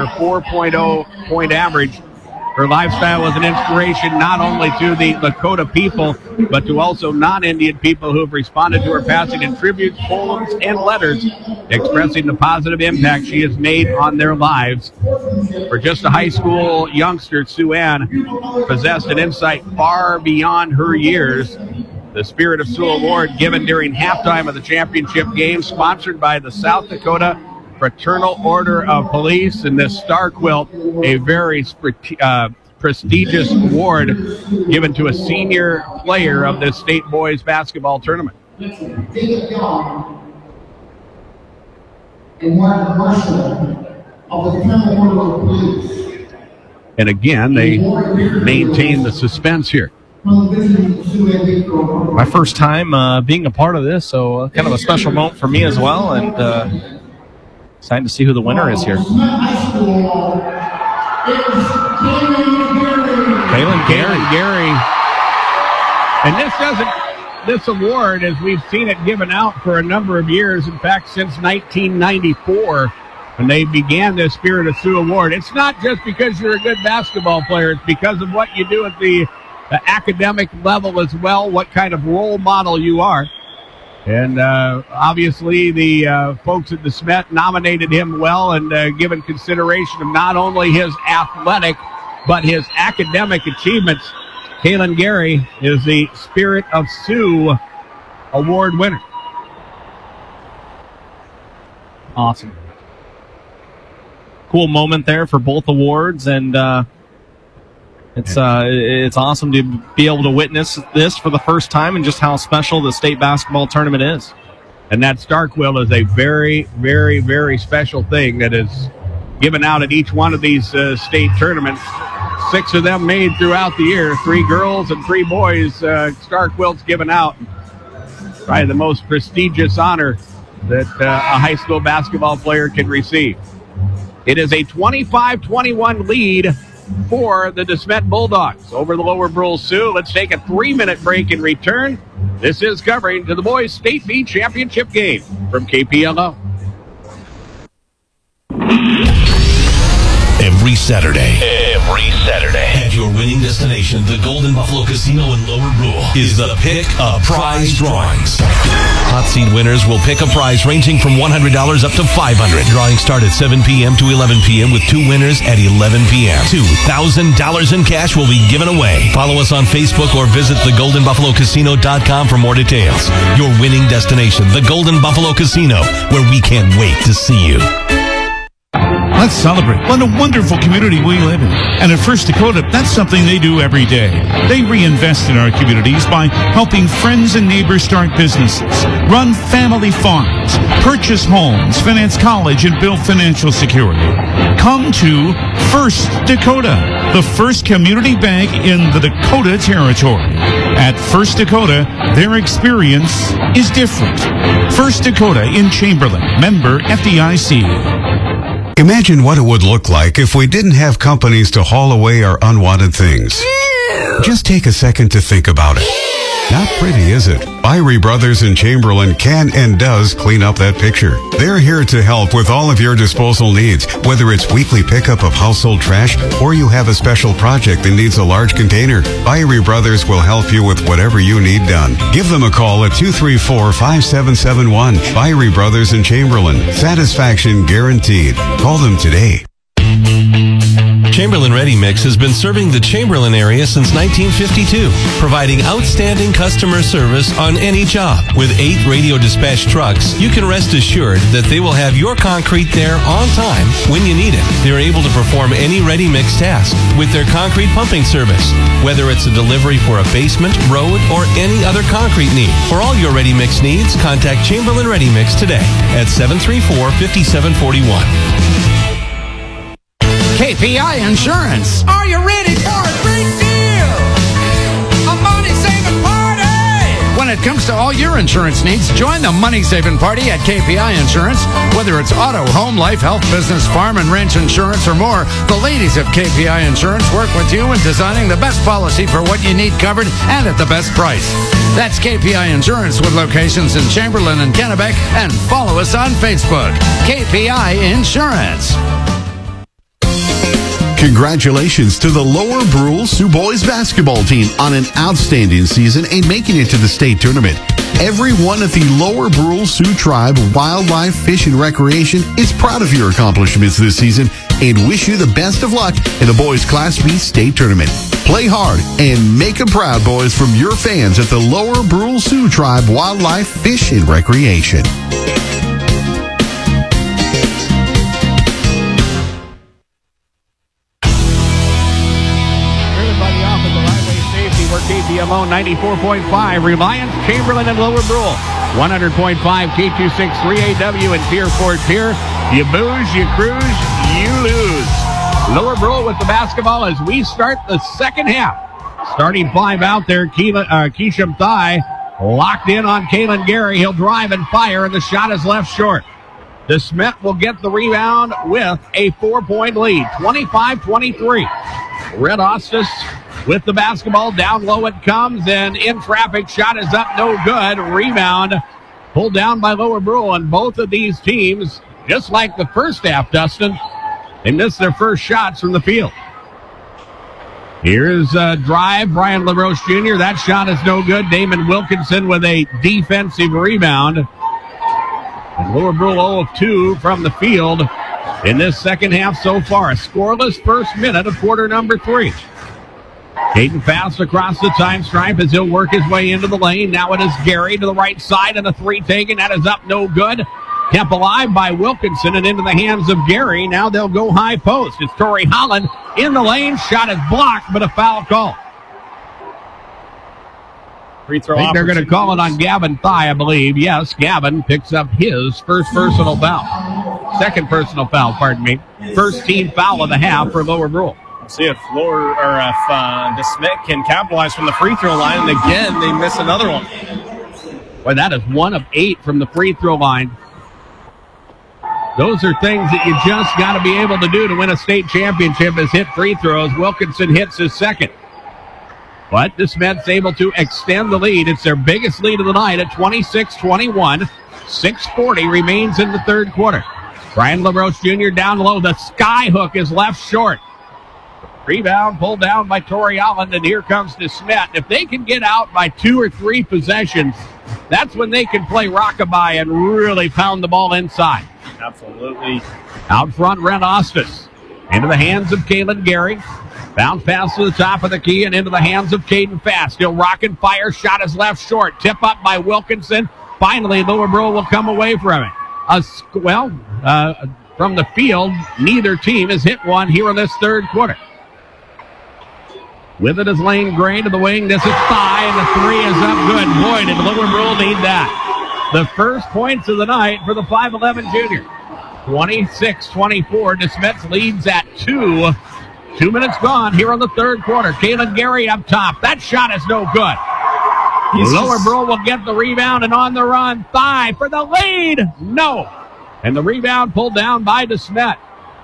4.0 point average. Her lifestyle was an inspiration not only to the Lakota people, but to also non-Indian people who have responded to her passing in tributes, poems, and letters expressing the positive impact she has made on their lives. For just a high school youngster, Sue Ann possessed an insight far beyond her years. The Spirit of Sue Award, given during halftime of the championship game, sponsored by the South Dakota Fraternal Order of Police, and this Star Quilt, a very prestigious award given to a senior player of this state boys basketball tournament. David Young and Martin Marshall of the Fraternal Order of Police. And again, they maintain the suspense here. My first time being a part of this, so kind of a special moment for me as well, and excited to see who the winner is here. Kaylin Gary. And this award, as we've seen it given out for a number of years, in fact, since 1994, when they began this Spirit of Sioux Award. It's not just because you're a good basketball player. It's because of what you do at the academic level as well, what kind of role model you are. And obviously the folks at the Smet nominated him well and given consideration of not only his athletic, but his academic achievements. Kaylin Gary is the Spirit of Sioux Award winner. Awesome. Cool moment there for both awards, and it's awesome to be able to witness this for the first time and just how special the state basketball tournament is. And that Starkville is a very, very, very special thing that is given out at each one of these state tournaments. 6 of them made throughout the year, 3 girls and 3 boys. Starkville's given out. Probably the most prestigious honor that a high school basketball player can receive. It is a 25-21 lead for the DeSmet Bulldogs over the Lower Brule Sioux. Let's take a 3-minute break and return. This is covering to the boys' State B championship game from KPLO. Every Saturday, at your winning destination, the Golden Buffalo Casino in Lower Brule, is the Pick a Prize Drawings. Hot seat winners will pick a prize ranging from $100 up to $500. Drawings start at 7 p.m. to 11 p.m. with 2 winners at 11 p.m. $2,000 in cash will be given away. Follow us on Facebook or visit thegoldenbuffalocasino.com for more details. Your winning destination, the Golden Buffalo Casino, where we can't wait to see you. Let's celebrate. What a wonderful community we live in. And at First Dakota, that's something they do every day. They reinvest in our communities by helping friends and neighbors start businesses, run family farms, purchase homes, finance college, and build financial security. Come to First Dakota, the first community bank in the Dakota Territory. At First Dakota, their experience is different. First Dakota in Chamberlain, member FDIC. Imagine what it would look like if we didn't have companies to haul away our unwanted things. Just take a second to think about it. Not pretty, is it? Byrie Brothers in Chamberlain can and does clean up that picture. They're here to help with all of your disposal needs, whether it's weekly pickup of household trash or you have a special project that needs a large container. Byrie Brothers will help you with whatever you need done. Give them a call at 234-5771. Byrie Brothers in Chamberlain. Satisfaction guaranteed. Call them today. Chamberlain Ready Mix has been serving the Chamberlain area since 1952, providing outstanding customer service on any job. With 8 radio dispatch trucks, you can rest assured that they will have your concrete there on time when you need it. They're able to perform any ready mix task with their concrete pumping service, whether it's a delivery for a basement, road, or any other concrete need. For all your ready mix needs, contact Chamberlain Ready Mix today at 734-5741. KPI Insurance. Are you ready for a great deal? A money-saving party! When it comes to all your insurance needs, join the money-saving party at KPI Insurance. Whether it's auto, home, life, health, business, farm, and ranch insurance, or more, the ladies of KPI Insurance work with you in designing the best policy for what you need covered and at the best price. That's KPI Insurance with locations in Chamberlain and Kennebec, and follow us on Facebook. KPI Insurance. Congratulations to the Lower Brule Sioux Boys basketball team on an outstanding season and making it to the state tournament. Everyone at the Lower Brule Sioux Tribe Wildlife, Fish, and Recreation is proud of your accomplishments this season and wish you the best of luck in the boys Class B state tournament. Play hard and make them proud, boys, from your fans at the Lower Brule Sioux Tribe Wildlife, Fish, and Recreation. KPLO 94.5, Reliance, Chamberlain, and Lower Brule. 100.5, K263AW and Tier Ford Pier. You booze, you cruise, you lose. Lower Brule with the basketball as we start the second half. Starting five out there, Keesham Thigh locked in on Kalen Gary. He'll drive and fire, and the shot is left short. DeSmet will get the rebound with a 4-point lead, 25-23. Red Ostis with the basketball. Down low it comes, and in traffic, shot is up, no good. Rebound pulled down by Lower Brule, and both of these teams, just like the first half, Dustin, they missed their first shots from the field. Here's a drive, Brian LaRoche Jr. That shot is no good. Damon Wilkinson with a defensive rebound. And Lower Brule 0 of 2 from the field in this second half so far. A scoreless first minute of quarter number 3. Caden Fast across the time stripe as he'll work his way into the lane. Now it is Gary to the right side, and a three taken. That is up, no good. Kept alive by Wilkinson and into the hands of Gary. Now they'll go high post. It's Torrey Holland in the lane. Shot is blocked, but a foul call. Free throw. I think they're going to call it on Gavin Thigh, I believe. Yes, Gavin picks up his first personal foul. Second personal foul, pardon me. First team foul of the half for Lower Brule. See if DeSmet can capitalize from the free throw line, and again they miss another one. Well, that is 1 of 8 from the free throw line. Those are things that you just got to be able to do to win a state championship, is hit free throws. Wilkinson hits his second. But DeSmet's able to extend the lead. It's their biggest lead of the night at 26-21. 6:40 remains in the third quarter. Brian LaRoche Jr. down low. The sky hook is left short. Rebound pulled down by Torrey Holland, and here comes DeSmet. If they can get out by 2 or 3 possessions, that's when they can play rockabye and really pound the ball inside. Absolutely. Out front, Red Ostis. Into the hands of Kalen Gary. Bounce pass to the top of the key and into the hands of Caden Fast. Still rocking fire. Shot is left short. Tip up by Wilkinson. Finally, Lower Brule will come away from it. From the field, neither team has hit one here in this third quarter. With it is Lane Gray to the wing. This is Thigh, and the three is up good. Boy, did Lower Brule need that. The first points of the night for the 5'11 junior. 26-24. DeSmet leads at 2. 2 minutes gone here on the third quarter. Kalen Gary up top. That shot is no good. Lower Brule will get the rebound and on the run. Thigh for the lead. No. And the rebound pulled down by DeSmet.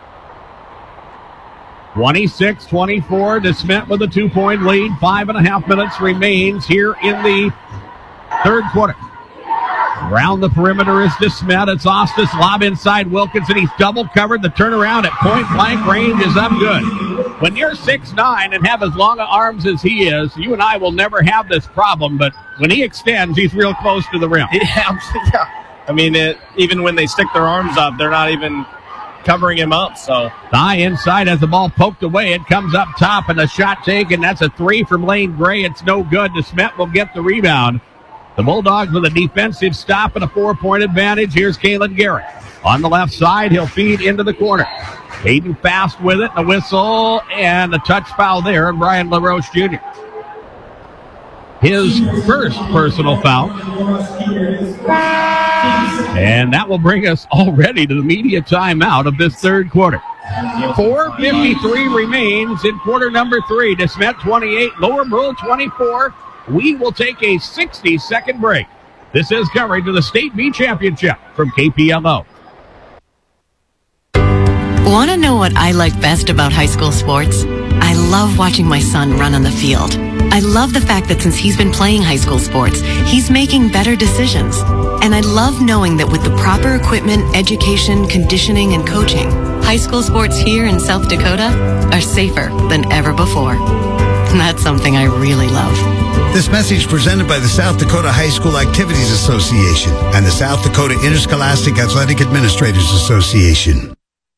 26-24. DeSmet with a 2-point lead. 5.5 minutes remains here in the third quarter. Around the perimeter is DeSmet. It's Ostis. Lob inside Wilkinson. He's double covered. The turnaround at point blank range is up good. When you're 6'9" and have as long arms as he is, you and I will never have this problem, but when he extends, he's real close to the rim. Yeah. I mean, even when they stick their arms up, they're not even covering him up. So Thigh inside as the ball poked away. It comes up top and a shot taken. That's a 3 from Lane Gray. It's no good. DeSmet will get the rebound. The Bulldogs with a defensive stop and a 4-point advantage. Here's Kalen Garrett. On the left side, he'll feed into the corner. Caden Fast with it, and a whistle, and a touch foul there, and Brian LaRoche Jr. His first personal foul. And that will bring us already to the media timeout of this third quarter. 4:53 remains in quarter number 3. DeSmet 28, Lower Brule 24. We will take a 60-second break. This is coverage of the State B Championship from KPLO. Want to know what I like best about high school sports? I love watching my son run on the field. I love the fact that since he's been playing high school sports, he's making better decisions. And I love knowing that with the proper equipment, education, conditioning, and coaching, high school sports here in South Dakota are safer than ever before. That's something I really love. This message presented by the South Dakota High School Activities Association and the South Dakota Interscholastic Athletic Administrators Association.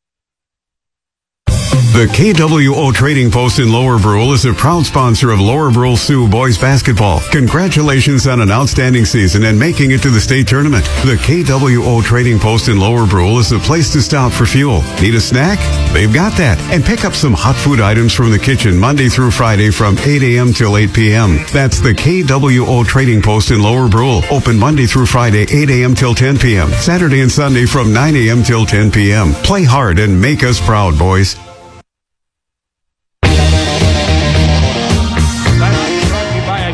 The KWO Trading Post in Lower Brule is a proud sponsor of Lower Brule Sioux boys basketball. Congratulations on an outstanding season and making it to the state tournament. The KWO Trading Post in Lower Brule is the place to stop for fuel. Need a snack? They've got that. And pick up some hot food items from the kitchen Monday through Friday from 8 a.m. till 8 p.m. That's the KWO Trading Post in Lower Brule. Open Monday through Friday, 8 a.m. till 10 p.m. Saturday and Sunday from 9 a.m. till 10 p.m. Play hard and make us proud, boys.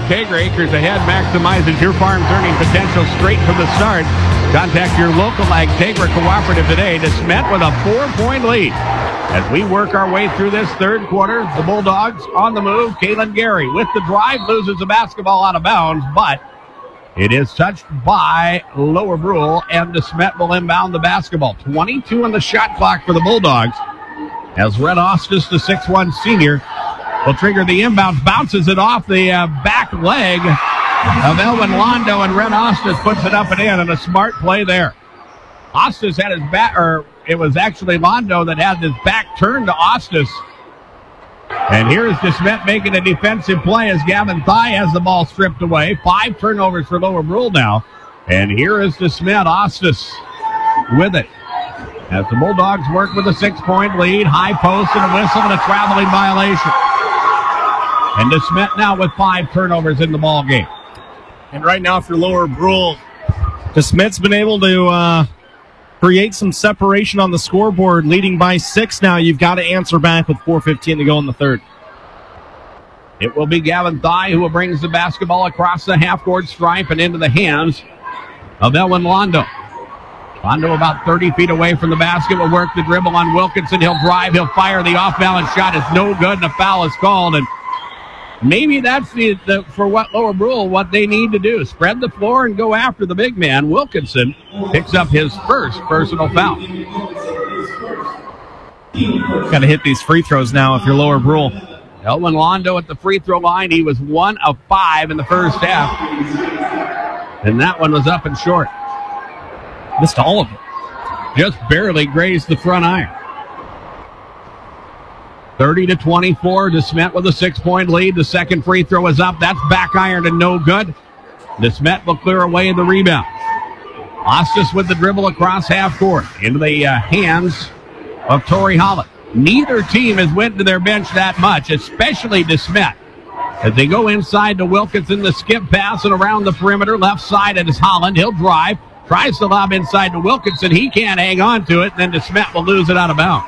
Tager Acres ahead maximizes your farm's earning potential straight from the start. Contact your local Ag Tager cooperative today. DeSmet with a 4-point lead. As we work our way through this third quarter, the Bulldogs on the move. Kaylin Gary with the drive loses the basketball out of bounds, but it is touched by Lower Brule, and DeSmet will inbound the basketball. 22 on the shot clock for the Bulldogs. As Red Ostis, the 6'1 senior, will trigger the inbound, bounces it off the back leg of Elwin Londo, and Red Ostis puts it up and in, and a smart play there. Ostis had his back, or it was actually Londo that had his back turned to Ostis. And here is DeSmet making a defensive play as Gavin Thigh has the ball stripped away. 5 turnovers for Lower Brule now. And here is DeSmet. Ostis with it. As the Bulldogs work with a 6-point lead, high post and a whistle and a traveling violation. And DeSmet now with 5 turnovers in the ball game. And right now for Lower Brule, DeSmet's been able to create some separation on the scoreboard, leading by 6 now. You've got to answer back with 4:15 to go in the third. It will be Gavin Thigh who brings the basketball across the half-court stripe and into the hands of Elwin Londo. Londo about 30 feet away from the basket will work the dribble on Wilkinson. He'll drive, he'll fire. The off-balance shot is no good, and a foul is called. And maybe that's for what Lower Brule, what they need to do. Spread the floor and go after the big man. Wilkinson picks up his first personal foul. Got to hit these free throws now if you're Lower Brule. Elwin Londo at the free throw line. He was 1 of 5 in the first half. And that one was up and short. Missed all of them. Just barely grazed the front iron. 30-24. DeSmet with a 6-point lead. The second free throw is up. That's back iron and no good. DeSmet will clear away the rebound. Ostis with the dribble across half court into the hands of Tori Holland. Neither team has went to their bench that much, especially DeSmet. As they go inside to Wilkinson, the skip pass and around the perimeter. Left side it is Holland. He'll drive. Tries to lob inside to Wilkinson. He can't hang on to it. Then DeSmet will lose it out of bounds.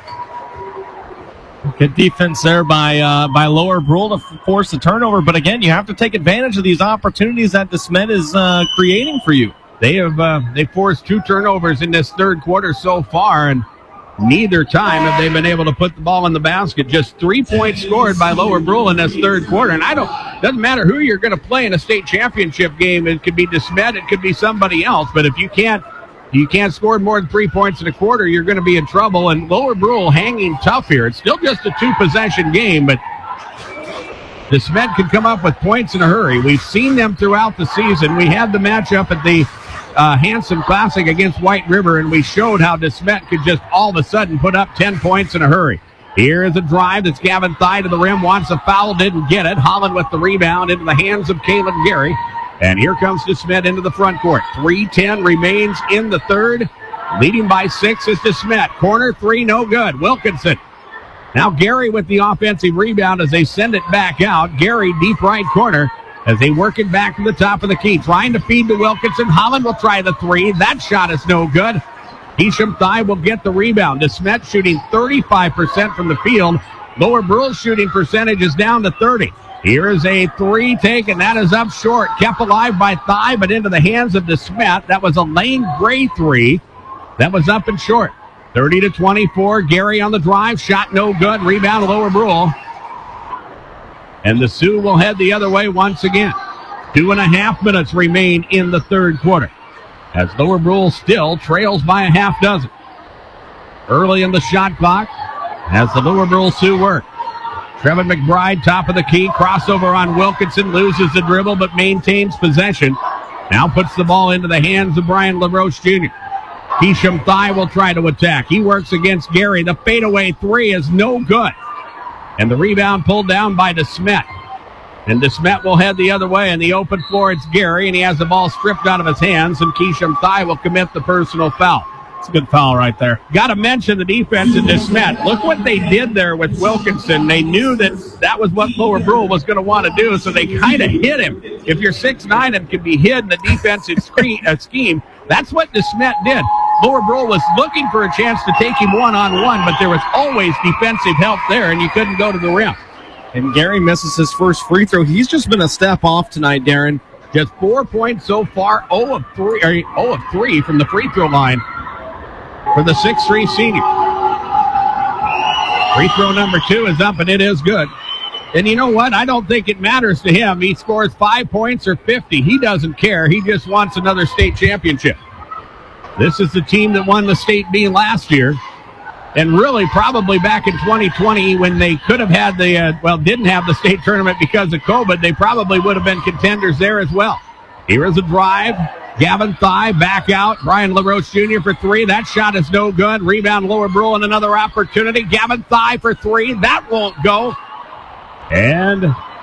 Good defense there by Lower Brule to force the turnover. But again, you have to take advantage of these opportunities that DeSmet is creating for you. They forced 2 turnovers in this third quarter so far, and neither time have they been able to put the ball in the basket. Just 3 points scored by Lower Brule in this third quarter. And doesn't matter who you're going to play in a state championship game. It could be DeSmet, it could be somebody else. But if you can't score more than 3 points in a quarter, you're going to be in trouble. And Lower Brule hanging tough here. It's still just a 2-possession game, but DeSmet can come up with points in a hurry. We've seen them throughout the season. We had the matchup at the Hanson Classic against White River, and we showed how DeSmet could just all of a sudden put up 10 points in a hurry. Here is a drive. That's Gavin Thigh to the rim. Wants a foul. Didn't get it. Holland with the rebound into the hands of Kaylin Gary. And here comes DeSmet into the front court. 3:10 remains in the third. Leading by 6 is DeSmet. Corner 3, no good. Wilkinson. Now Gary with the offensive rebound as they send it back out. Gary deep right corner as they work it back to the top of the key. Trying to feed to Wilkinson. Holland will try the 3. That shot is no good. Hisham Thigh will get the rebound. DeSmet shooting 35% from the field. Lower Brule's shooting percentage is down to 30. Here is a 3 taken. That is up short. Kept alive by Thigh, but into the hands of DeSmet. That was a Lane Gray 3. That was up and short. 30-24. Gary on the drive. Shot no good. Rebound Lower Brule. And the Sioux will head the other way once again. 2.5 minutes remain in the third quarter, as Lower Brule still trails by a half dozen. Early in the shot clock as the Lower Brule Sioux work. Trevin McBride, top of the key. Crossover on Wilkinson. Loses the dribble but maintains possession. Now puts the ball into the hands of Brian LaRoche Jr. Hisham Thigh will try to attack. He works against Gary. The fadeaway 3 is no good. And the rebound pulled down by DeSmet. And DeSmet will head the other way. In the open floor, it's Gary, and he has the ball stripped out of his hands, and Hisham Thigh will commit the personal foul. It's a good foul right there. Got to mention the defense in DeSmet. Look what they did there with Wilkinson. They knew that was what Lower Brule was going to want to do, so they kind of hit him. If you're 6'9" and can be hid in the defensive scheme, that's what DeSmet did. Lower Brule was looking for a chance to take him one-on-one, but there was always defensive help there, and you couldn't go to the rim. And Gary misses his first free throw. He's just been a step off tonight, Darren. Just 4 points so far, 0 of 3 from the free throw line for the 6'3 senior. Free throw number 2 is up, and it is good. And you know what? I don't think it matters to him. He scores 5 points or 50. He doesn't care. He just wants another state championship. This is the team that won the State B last year. And really probably back in 2020 when they could have had didn't have the state tournament because of COVID, they probably would have been contenders there as well. Here is a drive. Gavin Thigh back out. Brian LaRoche Jr. for 3. That shot is no good. Rebound Lower Brule and another opportunity. Gavin Thigh for 3. That won't go. And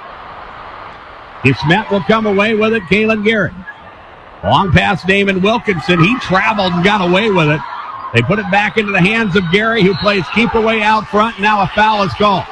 DeSmet will come away with it. Kalen Garrett. Long pass Damon Wilkinson. He traveled and got away with it. They put it back into the hands of Gary, who plays keep away out front. Now a foul is called.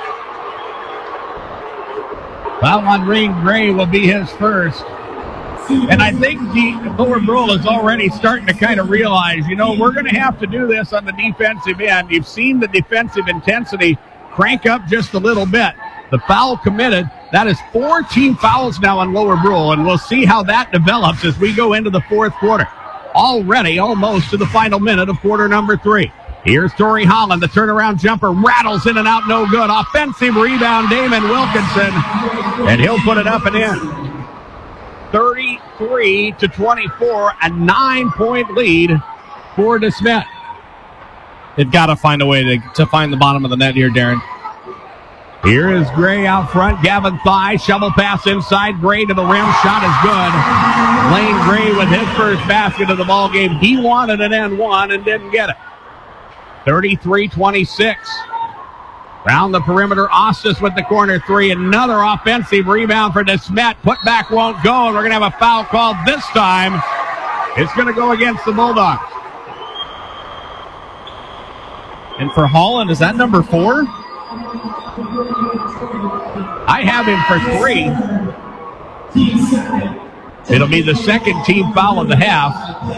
Foul on Ring Gray will be his first. And I think the Lower Brule is already starting to kind of realize, we're going to have to do this on the defensive end. You've seen the defensive intensity crank up just a little bit. The foul committed, that is 4 team fouls now on Lower Brule, and we'll see how that develops as we go into the fourth quarter. Already almost to the final minute of quarter number 3. Here's Torrey Holland. The turnaround jumper rattles in and out, no good. Offensive rebound, Damon Wilkinson, and he'll put it up and in. 33-24, a 9-point lead for DeSmet. They've got to find a way to find the bottom of the net here, Darren. Here is Gray out front. Gavin Thigh, shovel pass inside. Gray to the rim. Shot is good. Lane Gray with his first basket of the ball game. He wanted an N1 and didn't get it. 33-26. Round the perimeter, Ostis with the corner 3. Another offensive rebound for DeSmet. Put back won't go, and we're going to have a foul called this time. It's going to go against the Bulldogs. And for Holland, is that number 4? I have him for 3. It'll be the second team foul of the half.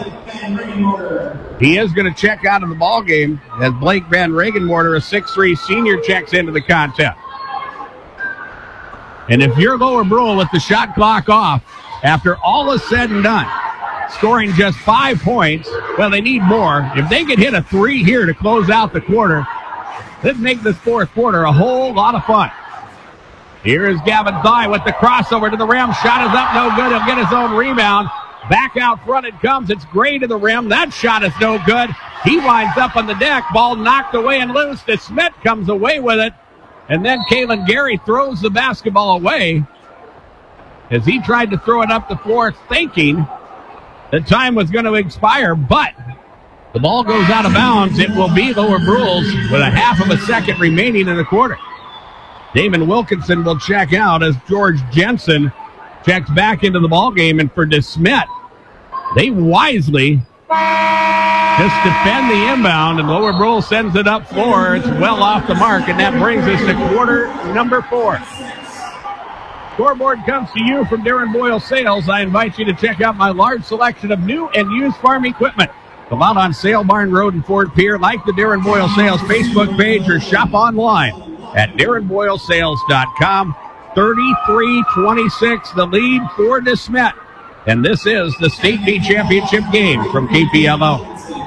He is going to check out of the ball game as Blake Van Regenmorter, a 6'3 senior, checks into the contest. And if you're Lower Brule with the shot clock off, after all is said and done, scoring just 5 points, well, they need more. If they could hit a 3 here to close out the quarter, let's make this fourth quarter a whole lot of fun. Here is Gavin Thigh with the crossover to the rim. Shot is up, no good. He'll get his own rebound. Back out front it comes. It's Gray to the rim. That shot is no good. He winds up on the deck. Ball knocked away and loose. DeSmet comes away with it. And then Kalen Gary throws the basketball away as he tried to throw it up the floor thinking the time was going to expire, but the ball goes out of bounds. It will be Lower Brule's with a half of a second remaining in the quarter. Damon Wilkinson will check out as George Jensen checks back into the ball game. And for DeSmet, they wisely just defend the inbound, and Lower Brule sends it up floor. It's well off the mark, and that brings us to quarter number 4. Scoreboard comes to you from Darren Boyle Sales. I invite you to check out my large selection of new and used farm equipment. Come out on Sale Barn Road in Fort Pierre. Like the Darren Boyle Sales Facebook page or shop online at DarrenBoyleSales.com. 33-26, the lead for DeSmet. And this is the State B Championship game from KPLO.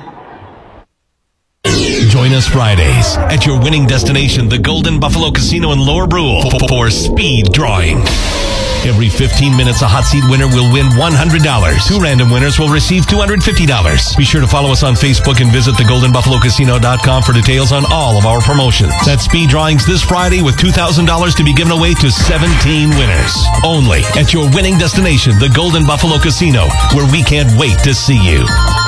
Join us Fridays at your winning destination, the Golden Buffalo Casino in Lower Brule, for speed drawing. Every 15 minutes, a hot seat winner will win $100. 2 random winners will receive $250. Be sure to follow us on Facebook and visit thegoldenbuffalocasino.com for details on all of our promotions. That's speed drawings this Friday with $2,000 to be given away to 17 winners. Only at your winning destination, the Golden Buffalo Casino, where we can't wait to see you.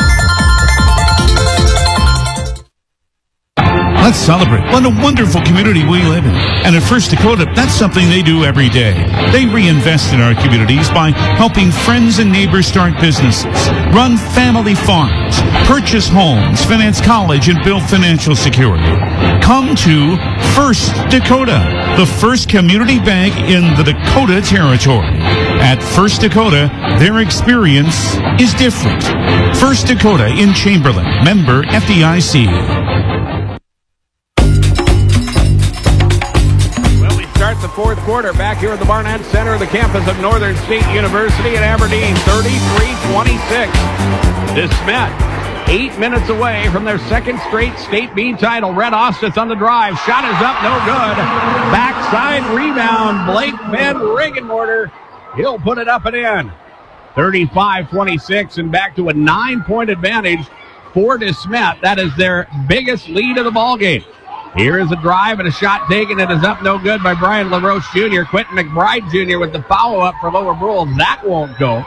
Let's celebrate what a wonderful community we live in. And at First Dakota, that's something they do every day. They reinvest in our communities by helping friends and neighbors start businesses, run family farms, purchase homes, finance college, and build financial security. Come to First Dakota, the first community bank in the Dakota Territory. At First Dakota, their experience is different. First Dakota in Chamberlain, member FDIC. Start the fourth quarter back here at the Barnett Center of the campus of Northern State University in Aberdeen. 33-26. DeSmet 8 minutes away from their second straight State B title. Red Ostis on the drive. Shot is up, no good. Backside rebound. Blake Van Regenmorter. He'll put it up and in. 35-26 and back to a 9-point advantage for DeSmet. That is their biggest lead of the ball game. Here is a drive and a shot taken. It is up no good by Brian LaRoche Jr. Quentin McBride Jr. with the follow-up for Lower Brule. That won't go.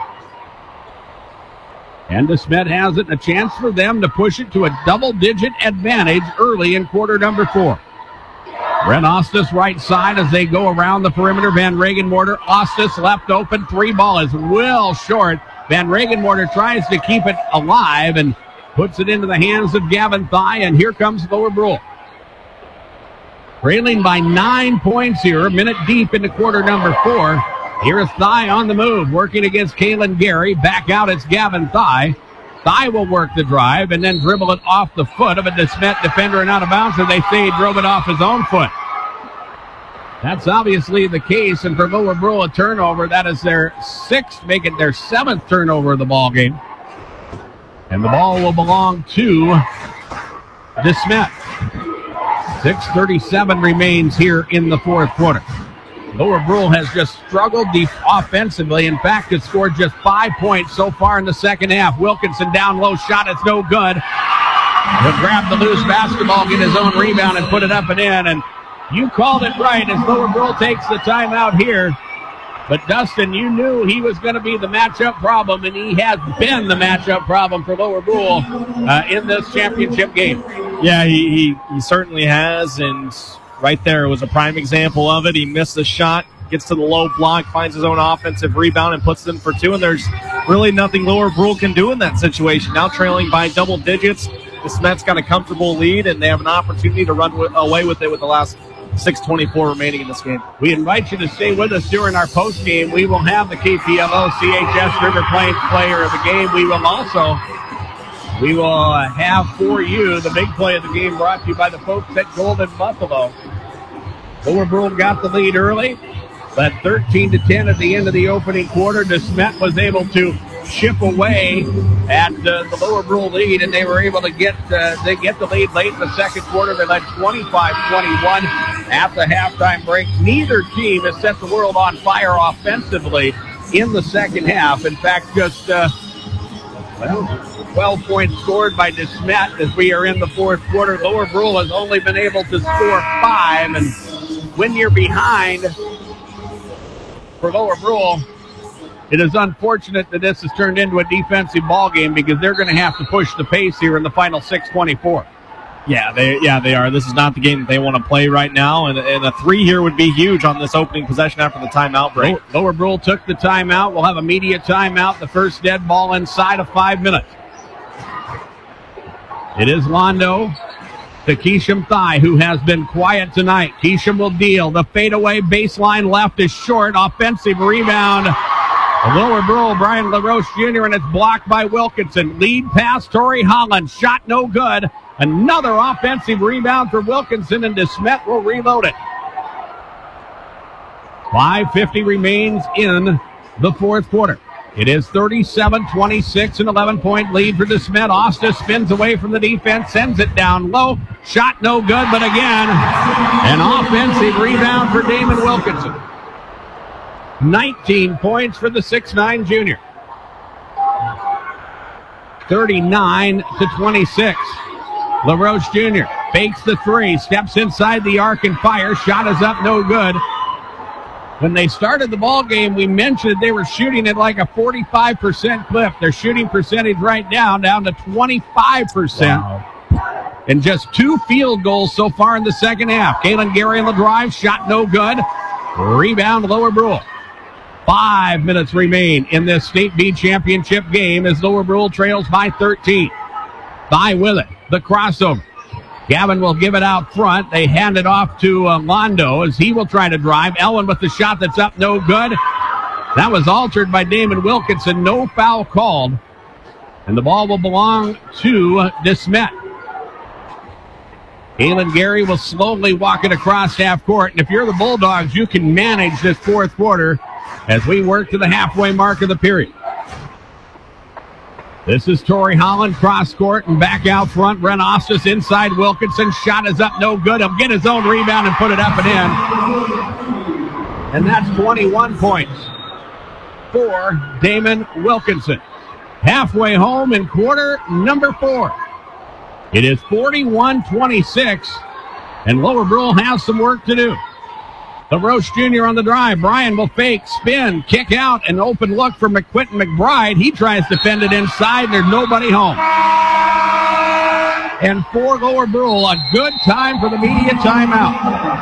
And DeSmet has it, a chance for them to push it to a double-digit advantage early in quarter number 4. Red Ostis right side as they go around the perimeter. Van Regenmorter, Ostis left open. 3 ball is well short. Van Regenmorter tries to keep it alive and puts it into the hands of Gavin Thigh, and here comes Lower Brule. Trailing by 9 points here, a minute deep into quarter number 4. Here is Thigh on the move, working against Kalen Gary. Back out, it's Gavin Thigh. Thigh will work the drive and then dribble it off the foot of a DeSmet defender and out of bounds, and they say he drove it off his own foot. That's obviously the case, and for Lower Brule, a turnover. That is their 6th, make it their 7th turnover of the ball game. And the ball will belong to DeSmet. 6:37 remains here in the fourth quarter. Lower Brule has just struggled offensively. In fact, it's scored just 5 points so far in the second half. Wilkinson down low, shot, it's no good. He'll grab the loose basketball, get his own rebound, and put it up and in. And you called it right as Lower Brule takes the timeout here. But Dustin, you knew he was going to be the matchup problem, and he has been the matchup problem for Lower Brule in this championship game. Yeah, he certainly has, and right there was a prime example of it. He missed the shot, gets to the low block, finds his own offensive rebound, and puts it in for 2, and there's really nothing Lower Brule can do in that situation. Now trailing by double digits, DeSmet's got a comfortable lead, and they have an opportunity to run away with it with the last 6:24 remaining in this game. We invite you to stay with us during our post game. We will have the KPLO CHS River Plains player of the game. We will have for you the big play of the game brought to you by the folks at Golden Buffalo. Lower Brule got the lead early, but 13-10 at the end of the opening quarter. DeSmet was able to chip away at the Lower Brule lead, and they were able to get the lead late in the second quarter. They led 25-21 at the halftime break. Neither team has set the world on fire offensively in the second half. In fact, just 12 points scored by DeSmet as we are in the fourth quarter. Lower Brule has only been able to score 5, and when you're behind for Lower Brule, it is unfortunate that this has turned into a defensive ball game because they're going to have to push the pace here in the final 6:24. Yeah, they are. This is not the game that they want to play right now, and a 3 here would be huge on this opening possession after the timeout break. Lower Brule took the timeout. We'll have immediate timeout. The first dead ball inside of 5 minutes. It is Londo to Keesham Thigh, who has been quiet tonight. Keesham will deal. The fadeaway baseline left is short. Offensive rebound. Lower Brule, Brian LaRoche Jr., and it's blocked by Wilkinson. Lead pass, Torrey Holland. Shot no good. Another offensive rebound for Wilkinson, and DeSmet will reload it. 5:50 remains in the fourth quarter. It is 37-26, an 11-point lead for DeSmet. Ostis spins away from the defense, sends it down low. Shot no good, but again, an offensive rebound for Damon Wilkinson. 19 points for the 6'9 junior. 39-26. LaRoche Jr. fakes the 3, steps inside the arc and fires. Shot is up, no good. When they started the ball game, we mentioned they were shooting at like a 45% clip. Their shooting percentage right now down to 25%. Wow. And just 2 field goals so far in the second half. Kalen Gary on the drive, shot no good. Rebound, Lower Brule. 5 minutes remain in this State B championship game as Lower Brule trails by 13. Thigh with it, the crossover. Gavin will give it out front. They hand it off to Londo as he will try to drive. Elwin with the shot that's up, no good. That was altered by Damon Wilkinson. No foul called. And the ball will belong to DeSmet. Kaylin Gary will slowly walk it across half court. And if you're the Bulldogs, you can manage this fourth quarter as we work to the halfway mark of the period. This is Tori Holland, cross court and back out front. Ren Ostis inside Wilkinson. Shot is up, no good. He'll get his own rebound and put it up and in. And that's 21 points for Damon Wilkinson. Halfway home in quarter number 4. It is 41-26, and Lower Brule has some work to do. LaRoche Jr. on the drive. Bryan will fake, spin, kick out, an open look for McQuinton McBride. He tries to fend it inside, and there's nobody home. And for Lower Brule, a good time for the media timeout.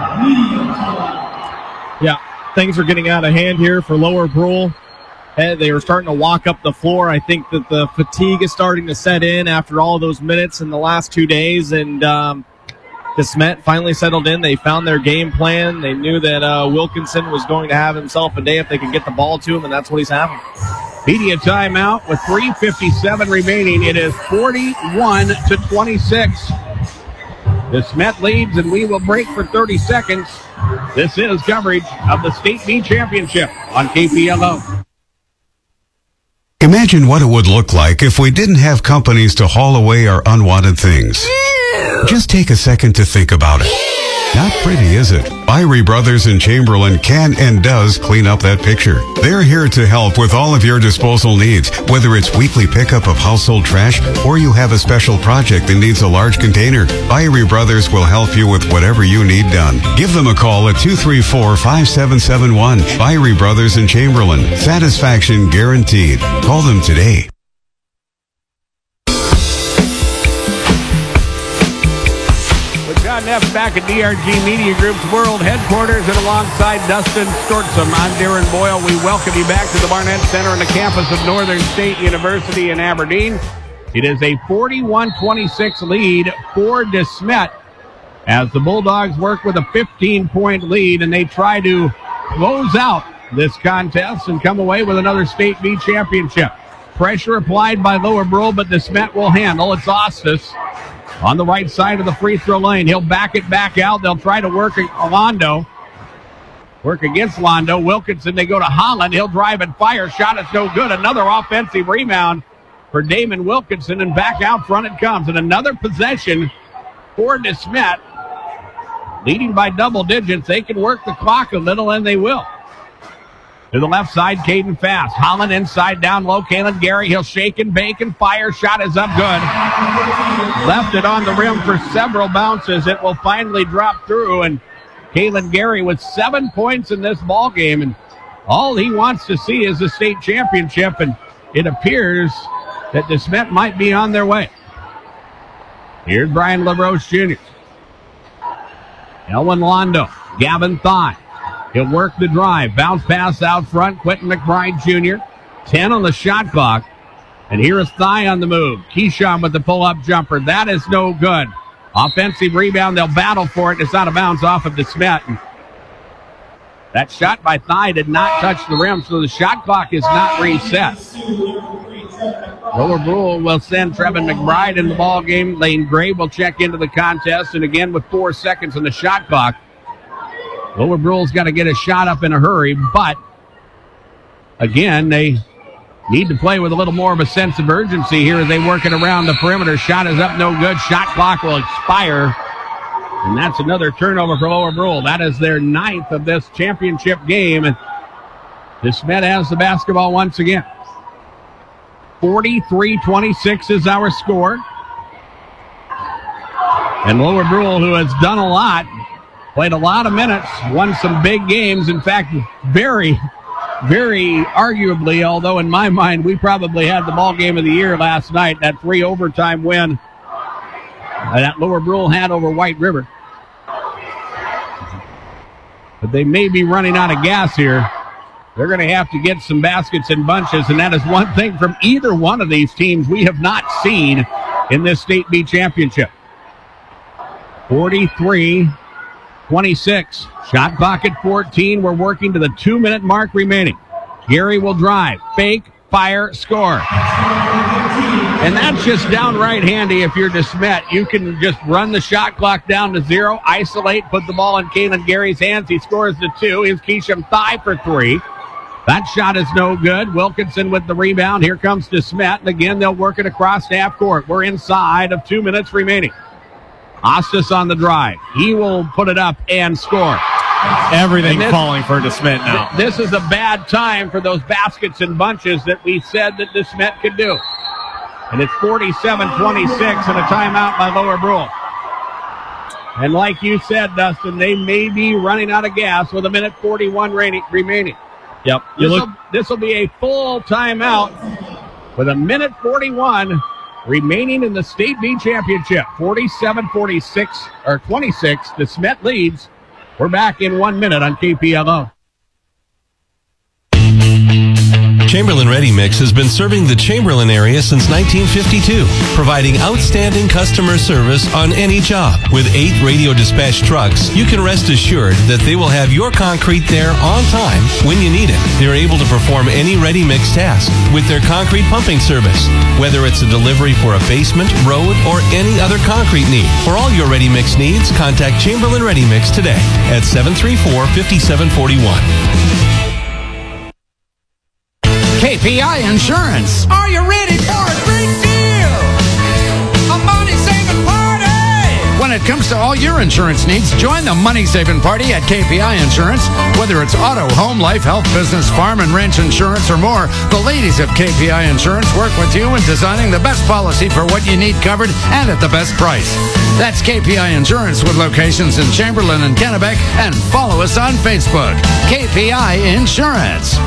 Yeah, things are getting out of hand here for Lower Brule. They were starting to walk up the floor. I think that the fatigue is starting to set in after all those minutes in the last 2 days, and DeSmet finally settled in. They found their game plan. They knew that Wilkinson was going to have himself a day if they could get the ball to him, and that's what he's having. Media timeout with 3:57 remaining. It is 41-26. DeSmet leads, and we will break for 30 seconds. This is coverage of the State B Championship on KPLO. Imagine what it would look like if we didn't have companies to haul away our unwanted things. Just take a second to think about it. Not pretty, is it? Byrie Brothers in Chamberlain can and does clean up that picture. They're here to help with all of your disposal needs, whether it's weekly pickup of household trash or you have a special project that needs a large container. Byrie Brothers will help you with whatever you need done. Give them a call at 234-5771. Byrie Brothers in Chamberlain. Satisfaction guaranteed. Call them today. John Neff back at DRG Media Group's World Headquarters, and alongside Dustin Stortzum, I'm Darren Boyle. We welcome you back to the Barnett Center on the campus of Northern State University in Aberdeen. It is a 41-26 lead for DeSmet as the Bulldogs work with a 15-point lead, and they try to close out this contest and come away with another State B championship. Pressure applied by Lower Brule, but DeSmet will handle. It's Ostis on the right side of the free throw lane. He'll back it back out. They'll try to work Londo. Work against Londo. Wilkinson, they go to Holland. He'll drive and fire. Shot is no good. Another offensive rebound for Damon Wilkinson, and back out front it comes. And another possession for DeSmet. Leading by double digits. They can work the clock a little, and they will. To the left side, Caden Fast. Holland inside, down low. Kaylin Gary, he'll shake and bake and fire. Shot is up good. Left it on the rim for several bounces. It will finally drop through, and Kaylin Gary with 7 points in this ball game, and all he wants to see is the state championship, and it appears that DeSmet might be on their way. Here's Brian LaRoche Jr. Elwin Londo. Gavin Thigh. He'll work the drive. Bounce pass out front. Quentin McBride Jr. 10 on the shot clock. And here is Thigh on the move. Keyshawn with the pull-up jumper. That is no good. Offensive rebound. They'll battle for it. It's out of bounds off of DeSmet. That shot by Thigh did not touch the rim, so the shot clock is not reset. Lower Brule will send Trevin McBride in the ball game. Lane Gray will check into the contest. And again, with 4 seconds on the shot clock, Lower Brule's got to get a shot up in a hurry, but again, they need to play with a little more of a sense of urgency here as they work it around the perimeter. Shot is up, no good. Shot clock will expire, and that's another turnover for Lower Brule. That is their 9th of this championship game, and DeSmet has the basketball once again. 43-26 is our score. And Lower Brule, who has done a lot, played a lot of minutes, won some big games. In fact, very, very arguably, although in my mind we probably had the ball game of the year last night, that 3 overtime win that Lower Brule had over White River. But they may be running out of gas here. They're going to have to get some baskets in bunches, and that is one thing from either one of these teams we have not seen in this State B championship. 43-26. Shot clock at 14. We're working to the 2-minute mark remaining. Gary will drive. Fake, fire, score. And that's just downright handy if you're DeSmet. You can just run the shot clock down to 0, isolate, put the ball in Kalen Gary's hands. He scores the 2. Here's Keesham Thigh for 3. That shot is no good. Wilkinson with the rebound. Here comes DeSmet. And again, they'll work it across half court. We're inside of 2 minutes remaining. Ostis on the drive. He will put it up and score. Everything falling for DeSmet now. This is a bad time for those baskets and bunches that we said that DeSmet could do. And it's 47-26 and a timeout by Lower Brule. And like you said, Dustin, they may be running out of gas with 1:41 remaining. Yep. This will be a full timeout with 1:41 remaining in the State B Championship. 47-46 or 26. DeSmet leads. We're back in 1 minute on KPLO. Chamberlain Ready Mix has been serving the Chamberlain area since 1952, providing outstanding customer service on any job. With 8 radio dispatch trucks, you can rest assured that they will have your concrete there on time when you need it. They're able to perform any ready mix task with their concrete pumping service, whether it's a delivery for a basement, road, or any other concrete need. For all your ready mix needs, contact Chamberlain Ready Mix today at 734-5741. KPI Insurance. Are you ready for a great deal? A money-saving party! When it comes to all your insurance needs, join the money-saving party at KPI Insurance. Whether it's auto, home, life, health, business, farm, and ranch insurance, or more, the ladies of KPI Insurance work with you in designing the best policy for what you need covered and at the best price. That's KPI Insurance with locations in Chamberlain and Kennebec, and follow us on Facebook. KPI Insurance.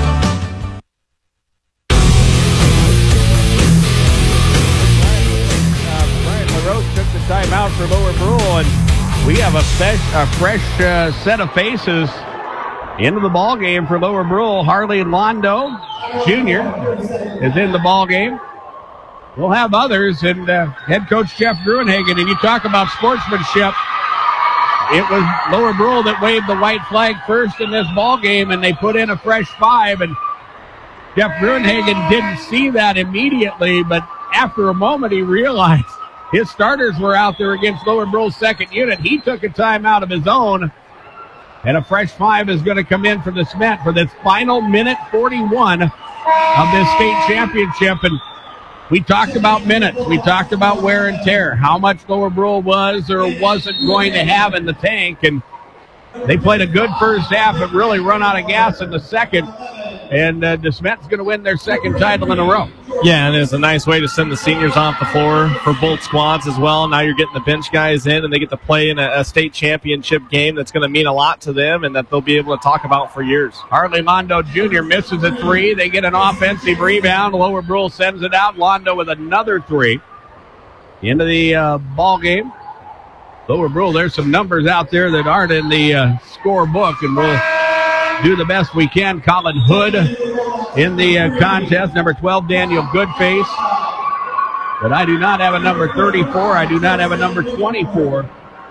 Timeout for Lower Brule, and we have a fresh set of faces into the ball game for Lower Brule. Harley Londo Jr. is in the ball game. We'll have others, and head coach Jeff Gruenhagen. And you talk about sportsmanship. It was Lower Brule that waved the white flag first in this ball game, and they put in a fresh 5. And Jeff Gruenhagen didn't see that immediately, but after a moment he realized his starters were out there against Lower Brule's second unit. He took a timeout of his own, and a fresh 5 is going to come in for DeSmet for this final 1:41 of this state championship. And we talked about minutes. We talked about wear and tear, how much Lower Brule was or wasn't going to have in the tank. And they played a good first half, but really run out of gas in the second. And DeSmet's going to win their second title in a row. Yeah, and it's a nice way to send the seniors off the floor for both squads as well. Now you're getting the bench guys in, and they get to play in a state championship game that's going to mean a lot to them and that they'll be able to talk about for years. Harley Londo Jr. misses a 3. They get an offensive rebound. Lower Brule sends it out. Londo with another 3. Into the ball game. Lower Brule, there's some numbers out there that aren't in the scorebook, and we'll do the best we can. Colin Hood in the contest. Number 12, Daniel Goodface. But I do not have a number 34. I do not have a number 24.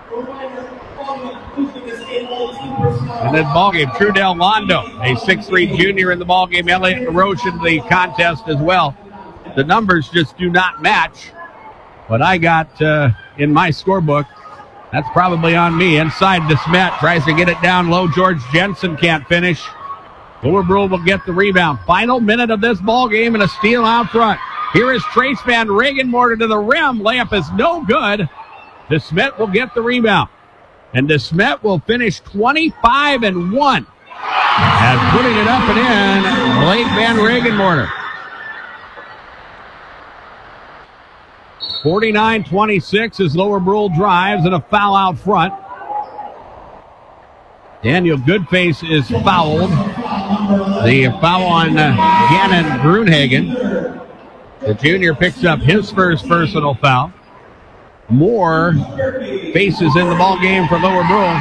And then ballgame, Trudell Londo, a 6'3 junior in the ballgame. Elliot LaRoche in the contest as well. The numbers just do not match what I got in my scorebook. That's probably on me. Inside, DeSmet tries to get it down low. George Jensen can't finish. Lower Brule will get the rebound. Final minute of this ball game and a steal out front. Here is Trace Van Regenmorter to the rim. Layup is no good. DeSmet will get the rebound. And DeSmet will finish 25-1. As putting it up and in, Blake Van Regenmorter. 49-26 as Lower Brule drives and a foul out front. Daniel Goodface is fouled. The foul on Gannon Gruenhagen. The junior picks up his first personal foul. More faces in the ball game for Lower Brule.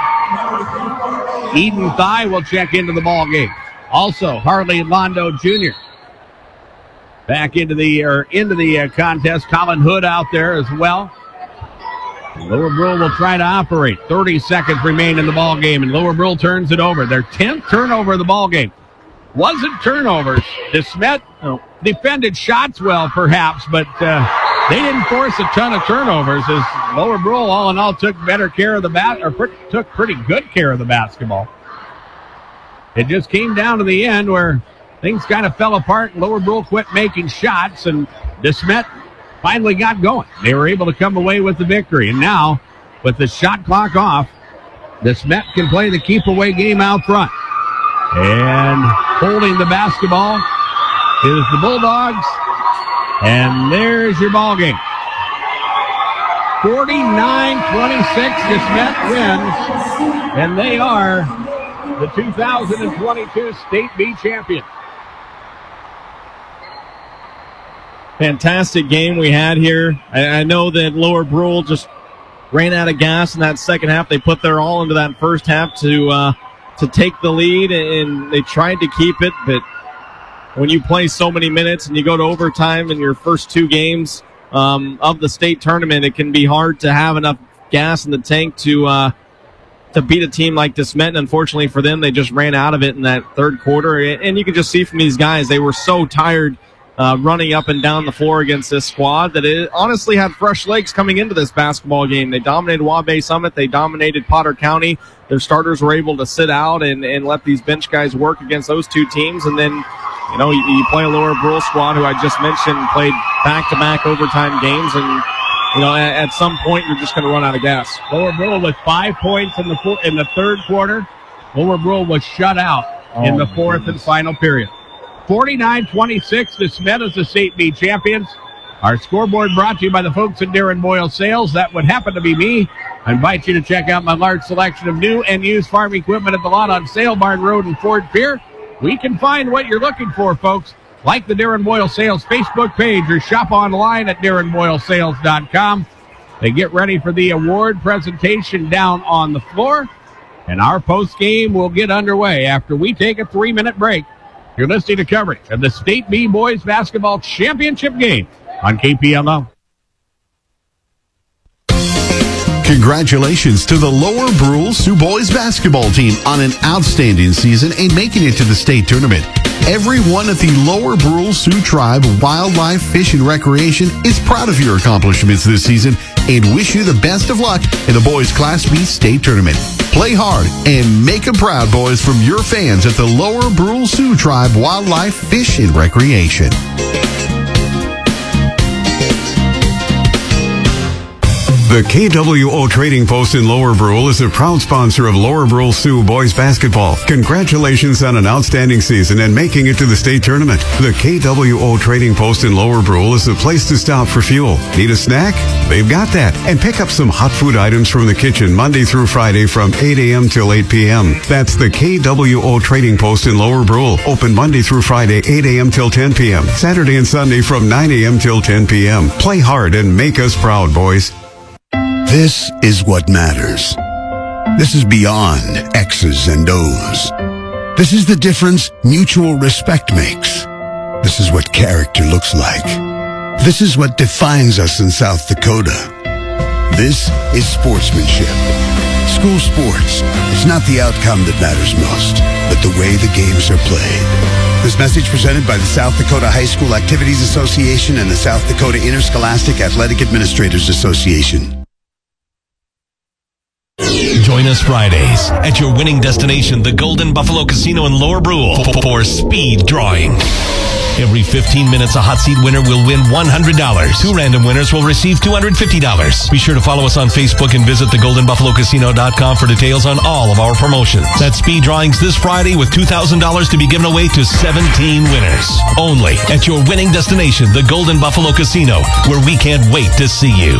Eden Thigh will check into the ball game. Also, Harley Londo Jr. back into the contest. Colin Hood out there as well. Lower Brule will try to operate. 30 seconds remain in the ball game, and Lower Brule turns it over. Their 10th turnover of the ball game. Wasn't turnovers. DeSmet defended shots well, perhaps, but they didn't force a ton of turnovers as Lower Brule, all in all, took better care of the took pretty good care of the basketball. It just came down to the end where things kind of fell apart, and Lower Brule quit making shots, and DeSmet finally got going. They were able to come away with the victory, and now, with the shot clock off, DeSmet can play the keep-away game out front. And holding the basketball is the Bulldogs. And there's your ball game. 49-26, DeSmet wins. And they are the 2022 State B champions. Fantastic game we had here. I know that Lower Brule just ran out of gas in that second half. They put their all into that first half to take the lead, and they tried to keep it, but when you play so many minutes and you go to overtime in your first two games of the state tournament, it can be hard to have enough gas in the tank to beat a team like DeSmet. And unfortunately for them, they just ran out of it in that third quarter. And you can just see from these guys, they were so tired running up and down the floor against this squad that it honestly had fresh legs coming into this basketball game. They dominated Waubay Summit. They dominated Potter County. Their starters were able to sit out and let these bench guys work against those two teams. And then, you know, you play a Lower Brule squad who I just mentioned played back-to-back overtime games, and, you know, at some point you're just going to run out of gas. Lower Brule with 5 points in the third quarter. Lower Brule was shut out in the fourth and final period. 49-26, DeSmet is the State B champions. Our scoreboard brought to you by the folks at Darren Boyle Sales. That would happen to be me. I invite you to check out my large selection of new and used farm equipment at the lot on Sale Barn Road in Fort Pierre. We can find what you're looking for, folks. Like the Darren Boyle Sales Facebook page or shop online at DarrenBoyleSales.com. They get ready for the award presentation down on the floor, and our post game will get underway after we take a 3-minute break. You're listening to coverage of the State B Boys Basketball Championship game on KPLO. Congratulations to the Lower Brule Sioux Boys basketball team on an outstanding season and making it to the state tournament. Everyone at the Lower Brule Sioux Tribe Wildlife, Fish, and Recreation is proud of your accomplishments this season and wish you the best of luck in the Boys Class B state tournament. Play hard and make them proud, boys, from your fans at the Lower Brule Sioux Tribe Wildlife, Fish, and Recreation. The KWO Trading Post in Lower Brule is a proud sponsor of Lower Brule Sioux Boys Basketball. Congratulations on an outstanding season and making it to the state tournament. The KWO Trading Post in Lower Brule is the place to stop for fuel. Need a snack? They've got that. And pick up some hot food items from the kitchen Monday through Friday from 8 a.m. till 8 p.m. That's the KWO Trading Post in Lower Brule. Open Monday through Friday, 8 a.m. till 10 p.m. Saturday and Sunday from 9 a.m. till 10 p.m. Play hard and make us proud, boys. This is what matters. This is beyond X's and O's. This is the difference mutual respect makes. This is what character looks like. This is what defines us in South Dakota. This is sportsmanship. School sports, it's not the outcome that matters most, but the way the games are played. This message presented by the South Dakota High School Activities Association and the South Dakota Interscholastic Athletic Administrators Association. Join us Fridays at your winning destination, the Golden Buffalo Casino in Lower Brule, for speed drawing. Every 15 minutes, a hot seat winner will win $100. 2 random winners will receive $250. Be sure to follow us on Facebook and visit thegoldenbuffalocasino.com for details on all of our promotions. That's speed drawings this Friday with $2,000 to be given away to 17 winners. Only at your winning destination, the Golden Buffalo Casino, where we can't wait to see you.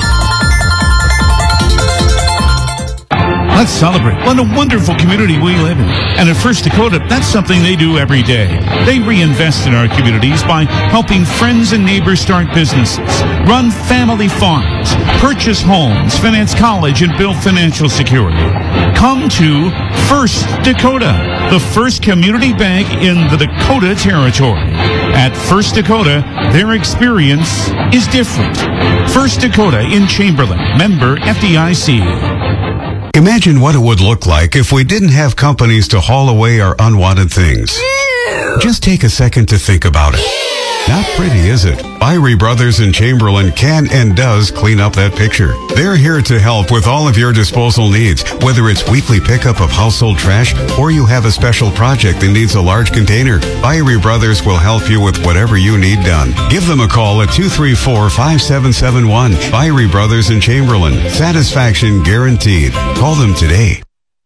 Let's celebrate. What a wonderful community we live in. And at First Dakota, that's something they do every day. They reinvest in our communities by helping friends and neighbors start businesses, run family farms, purchase homes, finance college, and build financial security. Come to First Dakota, the first community bank in the Dakota Territory. At First Dakota, their experience is different. First Dakota in Chamberlain, member FDIC. Imagine what it would look like if we didn't have companies to haul away our unwanted things. Just take a second to think about it. Not pretty, is it? Byrie Brothers in Chamberlain can and does clean up that picture. They're here to help with all of your disposal needs, whether it's weekly pickup of household trash or you have a special project that needs a large container. Byrie Brothers will help you with whatever you need done. Give them a call at 234-5771. Byrie Brothers in Chamberlain. Satisfaction guaranteed. Call them today.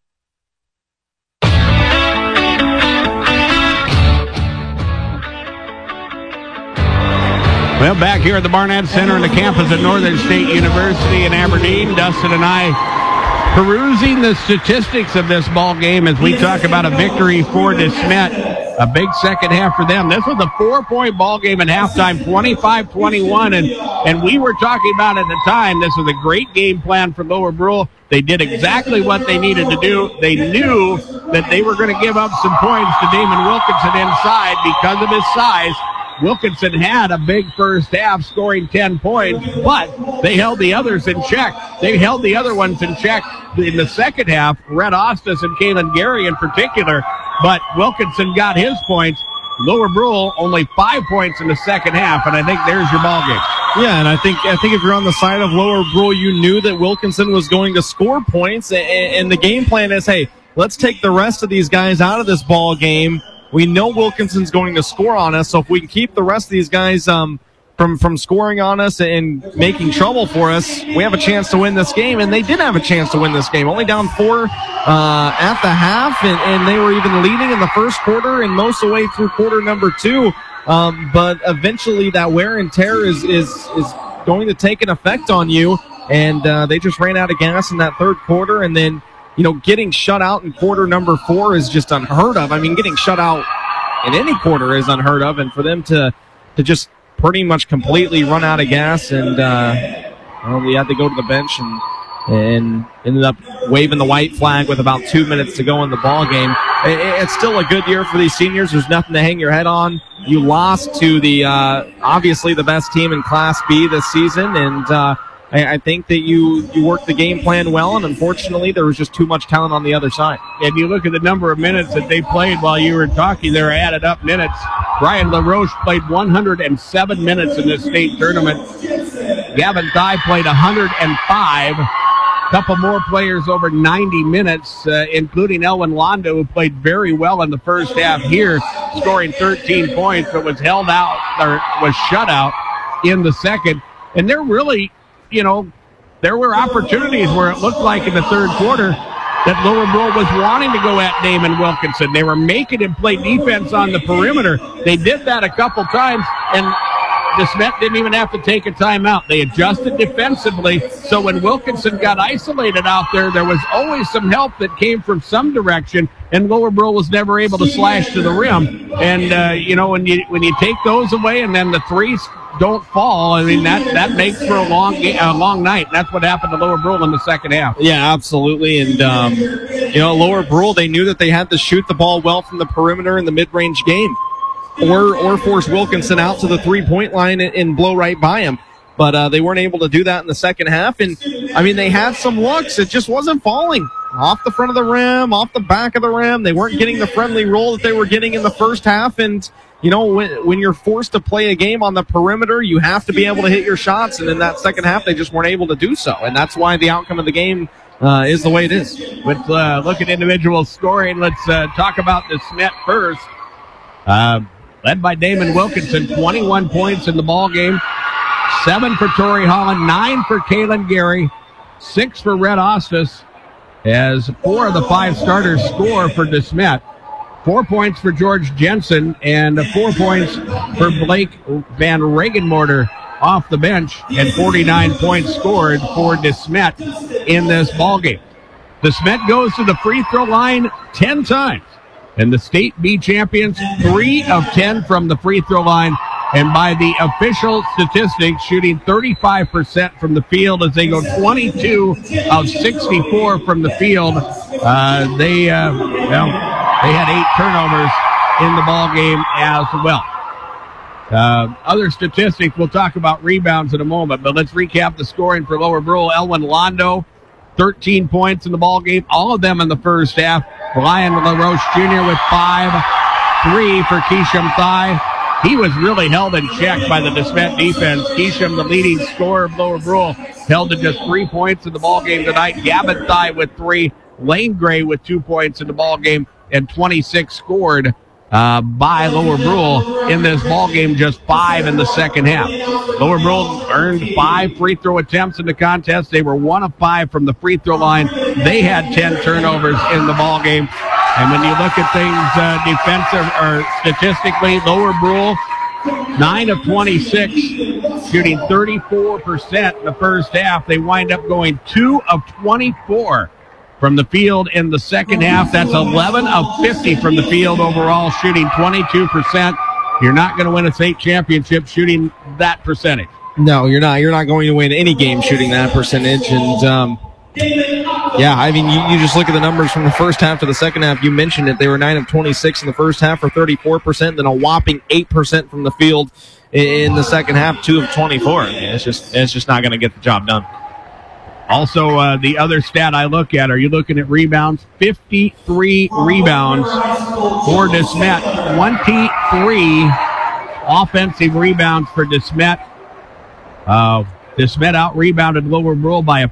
Well, back here at the Barnett Center in the campus at Northern State University in Aberdeen, Dustin and I perusing the statistics of this ball game as we talk about a victory for DeSmet. A big second half for them. This was a 4-point ball game at halftime, 25-21, and we were talking about at the time, this was a great game plan for Lower Brule. They did exactly what they needed to do. They knew that they were going to give up some points to Damon Wilkinson inside because of his size. Wilkinson had a big first half, scoring 10 points, but they held the others in check. They held the other ones in check in the second half, Red Ostis and Kalen Gary in particular, but Wilkinson got his points. Lower Brule only 5 points in the second half, and I think there's your ball game. Yeah, and I think if you're on the side of Lower Brule, you knew that Wilkinson was going to score points, and the game plan is, hey, let's take the rest of these guys out of this ball game. We know Wilkinson's going to score on us, so if we can keep the rest of these guys from scoring on us and making trouble for us, we have a chance to win this game. And they did have a chance to win this game. Only down 4 at the half, and they were even leading in the first quarter and most of the way through quarter number 2. But eventually that wear and tear is going to take an effect on you, and they just ran out of gas in that third quarter, and then getting shut out in quarter number 4 is just unheard of. I mean, getting shut out in any quarter is unheard of, and for them to just pretty much completely run out of gas, and we had to go to the bench and ended up waving the white flag with about 2 minutes to go in the ball game. It's still a good year for these seniors. There's nothing to hang your head on. You lost to the obviously the best team in Class B this season, and I think that you worked the game plan well, and unfortunately there was just too much talent on the other side. If you look at the number of minutes that they played while you were talking, there added up minutes. Brian LaRoche played 107 minutes in this state tournament. Gavin Thye played 105. A couple more players over 90 minutes, including Elwin Londo, who played very well in the first half here, scoring 13 points, but was held out, or was shut out in the second. And they're really, there were opportunities where it looked like in the third quarter that Lower Brule was wanting to go at Damon Wilkinson. They were making him play defense on the perimeter. They did that a couple times, and DeSmet didn't even have to take a timeout. They adjusted defensively, so when Wilkinson got isolated out there, there was always some help that came from some direction, and Lower Brule was never able to slash to the rim. And, when you take those away and then the threes don't fall, I mean, that makes for a long night. That's what happened to Lower Brule in the second half. Yeah, absolutely. And, Lower Brule, they knew that they had to shoot the ball well from the perimeter in the mid-range game, or force Wilkinson out to the three-point line and blow right by him. But they weren't able to do that in the second half. And, they had some looks. It just wasn't falling. Off the front of the rim, off the back of the rim. They weren't getting the friendly roll that they were getting in the first half. And, when you're forced to play a game on the perimeter, you have to be able to hit your shots. And in that second half, they just weren't able to do so. And that's why the outcome of the game is the way it is. Let's look at individual scoring. Let's talk about DeSmet first. Led by Damon Wilkinson, 21 points in the ball game. 7 for Tori Holland, 9 for Kalen Gary, 6 for Red Ostis, as 4 of the 5 starters score for DeSmet. 4 points for George Jensen and 4 points for Blake Van Regenmorter off the bench, and 49 points scored for DeSmet in this ballgame. DeSmet goes to the free throw line 10 times, and the State B champions 3 of 10 from the free throw line. And by the official statistics, shooting 35% from the field as they go 22 of 64 from the field. They had 8 turnovers in the ball game as well. Other statistics, we'll talk about rebounds in a moment, but let's recap the scoring for Lower Brule. Elwin Londo, 13 points in the ball game, all of them in the first half. Brian LaRoche Jr. with 5. three for Keesham Thigh. He was really held in check by the DeSmet defense. Keesham, the leading scorer of Lower Brule, held to just 3 points in the ballgame tonight. Gavin Thigh with 3. Lane Gray with 2 points in the ballgame, and 26 scored by Lower Brule in this ballgame, just 5 in the second half. Lower Brule earned 5 free throw attempts in the contest. They were 1 of 5 from the free throw line. They had 10 turnovers in the ballgame. And when you look at things defensive or statistically, Lower Brule, 9 of 26, shooting 34% in the first half. They wind up going 2 of 24 from the field in the second half. That's 11 of 50 from the field overall, shooting 22%. You're not going to win a state championship shooting that percentage. No, you're not. You're not going to win any game shooting that percentage. And, yeah, I mean, you just look at the numbers from the first half to the second half. You mentioned it. They were 9 of 26 in the first half for 34%, then a whopping 8% from the field in the second half, 2 of 24. It's just not going to get the job done. Also, the other stat I look at, are you looking at rebounds? 53 rebounds for DeSmet. 23 offensive rebounds for DeSmet. DeSmet out-rebounded Lower Brule by a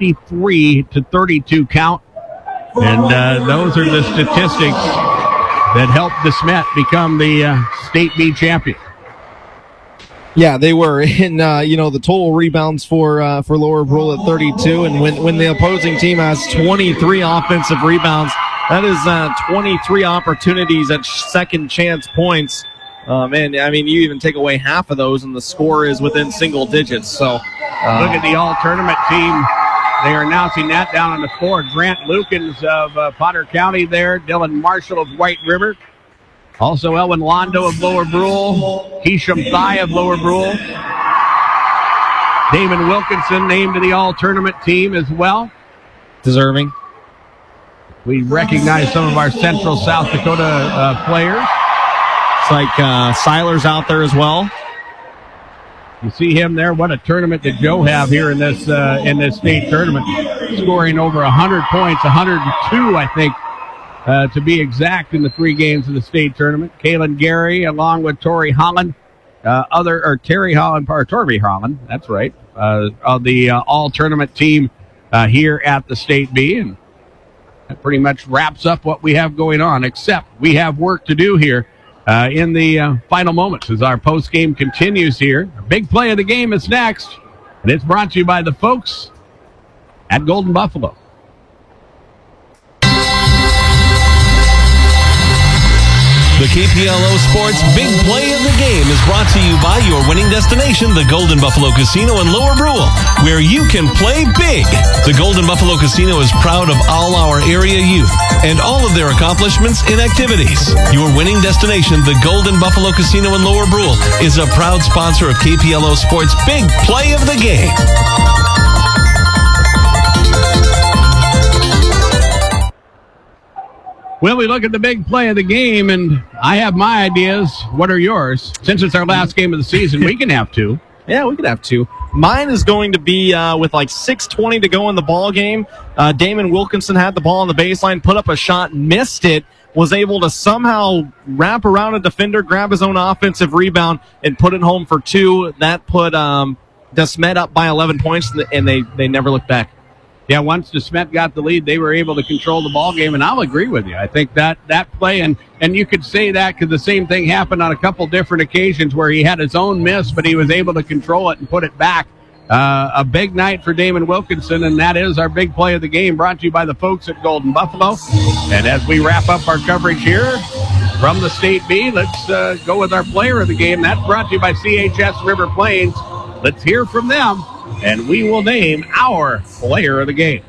53-32 count. And those are the statistics that helped DeSmet become the State B champion. Yeah, they were in, the total rebounds for Lower Brule at 32. And when the opposing team has 23 offensive rebounds, that is 23 opportunities at second chance points. And I mean, you even take away half of those and the score is within single digits. So look at the all-tournament team. They are announcing that down on the floor. Grant Lukens of Potter County there. Dylan Marshall of White River. Also Elwin Londo of Lower Brule. Keesham Thigh of Lower Brule. Damon Wilkinson named to the all-tournament team as well. Deserving. We recognize some of our Central South Dakota players. It's like Seiler's out there as well. You see him there. What a tournament did Joe have here in this state tournament, scoring over 100 points, 102, I think, to be exact, in the 3 games of the state tournament. Kaylin Gary, along with Tori Holland, Terry Holland, or Torby Holland, that's right, of the all-tournament team here at the State B. And that pretty much wraps up what we have going on, except we have work to do here in the final moments as our post-game continues here. A big play of the game is next, and it's brought to you by the folks at Golden Buffalo. The KPLO Sports Big Play of the Game is brought to you by your winning destination, the Golden Buffalo Casino in Lower Brule, where you can play big. The Golden Buffalo Casino is proud of all our area youth and all of their accomplishments in activities. Your winning destination, the Golden Buffalo Casino in Lower Brule, is a proud sponsor of KPLO Sports Big Play of the Game. Well, we look at the big play of the game, and I have my ideas. What are yours? Since it's our last game of the season, we can have 2. Yeah, we can have 2. Mine is going to be with like 6:20 to go in the ball game. Damon Wilkinson had the ball on the baseline, put up a shot, missed it, was able to somehow wrap around a defender, grab his own offensive rebound, and put it home for 2. That put DeSmet up by 11 points, and they never looked back. Yeah, once DeSmet got the lead, they were able to control the ball game, and I'll agree with you. I think that play, and you could say that because the same thing happened on a couple different occasions where he had his own miss, but he was able to control it and put it back. A big night for Damon Wilkinson, and that is our big play of the game, brought to you by the folks at Golden Buffalo. And as we wrap up our coverage here from the State B, let's go with our player of the game. That's brought to you by CHS River Plains. Let's hear from them, and we will name our player of the game.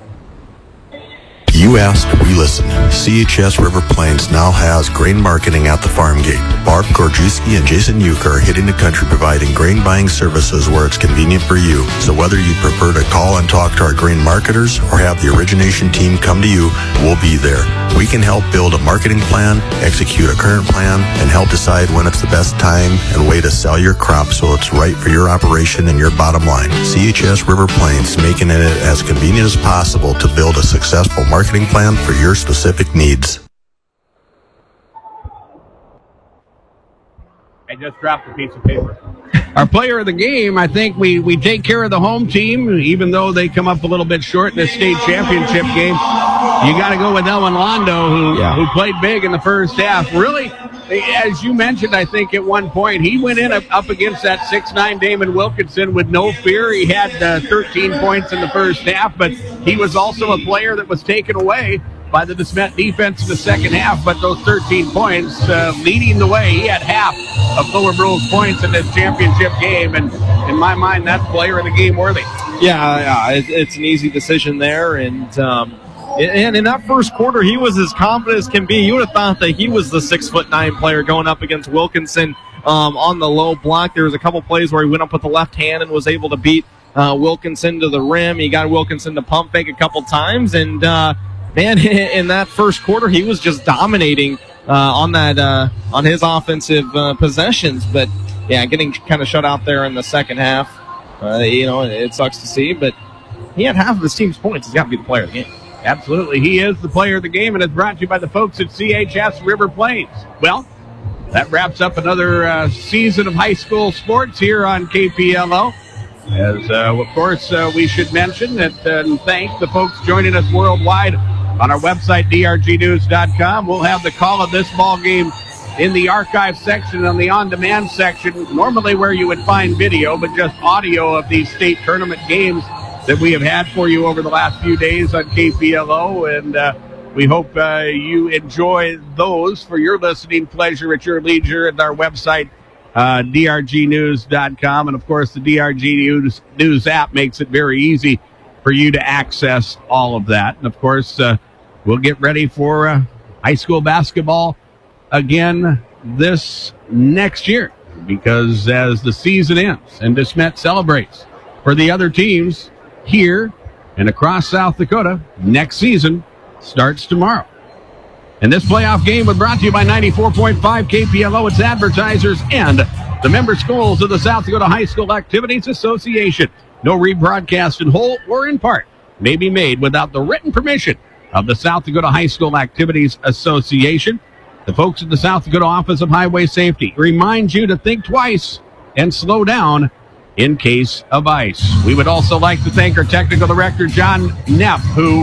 You asked, we listen. CHS River Plains now has grain marketing at the farm gate. Barb Gorjuski and Jason Euchre are hitting the country providing grain buying services where it's convenient for you. So whether you prefer to call and talk to our grain marketers or have the origination team come to you, we'll be there. We can help build a marketing plan, execute a current plan, and help decide when it's the best time and way to sell your crop so it's right for your operation and your bottom line. CHS River Plains, making it as convenient as possible to build a successful marketing plan for your specific needs. I just dropped a piece of paper. Our player of the game, I think we take care of the home team, even though they come up a little bit short in the state championship game. You got to go with Elwin Londo, who played big in the first half. Really, as you mentioned, I think at one point, he went in up against that 6'9" Damon Wilkinson with no fear. He had 13 points in the first half, but he was also a player that was taken away by the DeSmet defense in the second half. But those 13 points leading the way, he had half of Lower Brule's points in this championship game, and in my mind, that's player of the game worthy. Yeah, it's an easy decision there, and in that first quarter, he was as confident as can be. You would have thought that he was the 6'9" player going up against Wilkinson on the low block. There was a couple plays where he went up with the left hand and was able to beat Wilkinson to the rim. He got Wilkinson to pump fake a couple times, and man, in that first quarter, he was just dominating on his offensive possessions. But yeah, getting kind of shut out there in the second half, it sucks to see. But he had half of his team's points. He's got to be the player of the game. Absolutely. He is the player of the game, and it's brought to you by the folks at CHS River Plains. Well, that wraps up another season of high school sports here on KPLO. As, of course, we should mention that and thank the folks joining us worldwide on our website, drgnews.com. We'll have the call of this ball game in the archive section, on the on-demand section, normally where you would find video, but just audio of these state tournament games that we have had for you over the last few days on KPLO, and we hope you enjoy those for your listening pleasure at your leisure at our website, drgnews.com. And, of course, the DRG News app makes it very easy for you to access all of that. And, of course, we'll get ready for high school basketball again this next year, because as the season ends and DeSmet celebrates for the other teams here and across South Dakota, next season starts tomorrow. And this playoff game was brought to you by 94.5 KPLO, its advertisers, and the member schools of the South Dakota High School Activities Association. No rebroadcast in whole or in part may be made without the written permission of the South Dakota High School Activities Association. The folks at the South Dakota Office of Highway Safety remind you to think twice and slow down in case of ice. We would also like to thank our technical director, John Neff, who,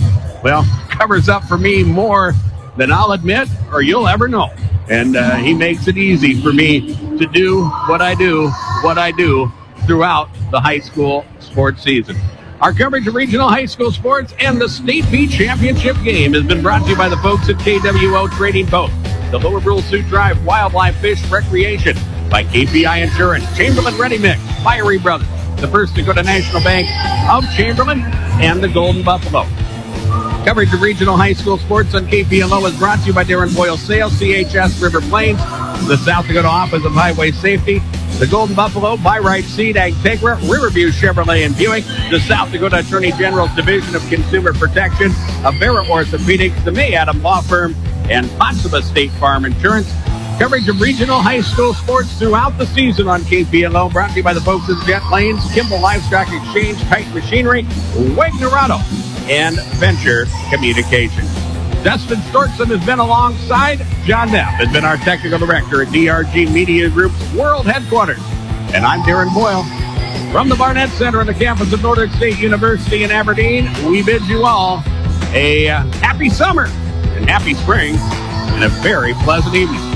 covers up for me more than I'll admit or you'll ever know. And he makes it easy for me to do what I do throughout the high school sports season. Our coverage of regional high school sports and the State Beach Championship game has been brought to you by the folks at KWO Trading Post, the Lower Brule Sioux Tribe Wildlife Fish Recreation, by KPI Insurance, Chamberlain Ready Mix, Fiery Brothers, the First Dakota National Bank of Chamberlain, and the Golden Buffalo. Coverage of regional high school sports on KPLO is brought to you by Darren Boyle Sales, CHS River Plains, the South Dakota Office of Highway Safety, the Golden Buffalo, By-Right Seed, Agtegra, Riverview Chevrolet and Buick, the South Dakota Attorney General's Division of Consumer Protection, Avera Orthopedics, the May Adam Law Firm, and Potsdam State Farm Insurance. Coverage of regional high school sports throughout the season on KPLO, brought to you by the folks at Jet Lanes, Kimball Livestock Exchange, Kite Machinery, Wagnerado, and Venture Communications. Dustin Stortson has been alongside. John Neff has been our technical director at DRG Media Group's world headquarters. And I'm Darren Boyle. From the Barnett Center on the campus of Northern State University in Aberdeen, we bid you all a happy summer and happy spring and a very pleasant evening.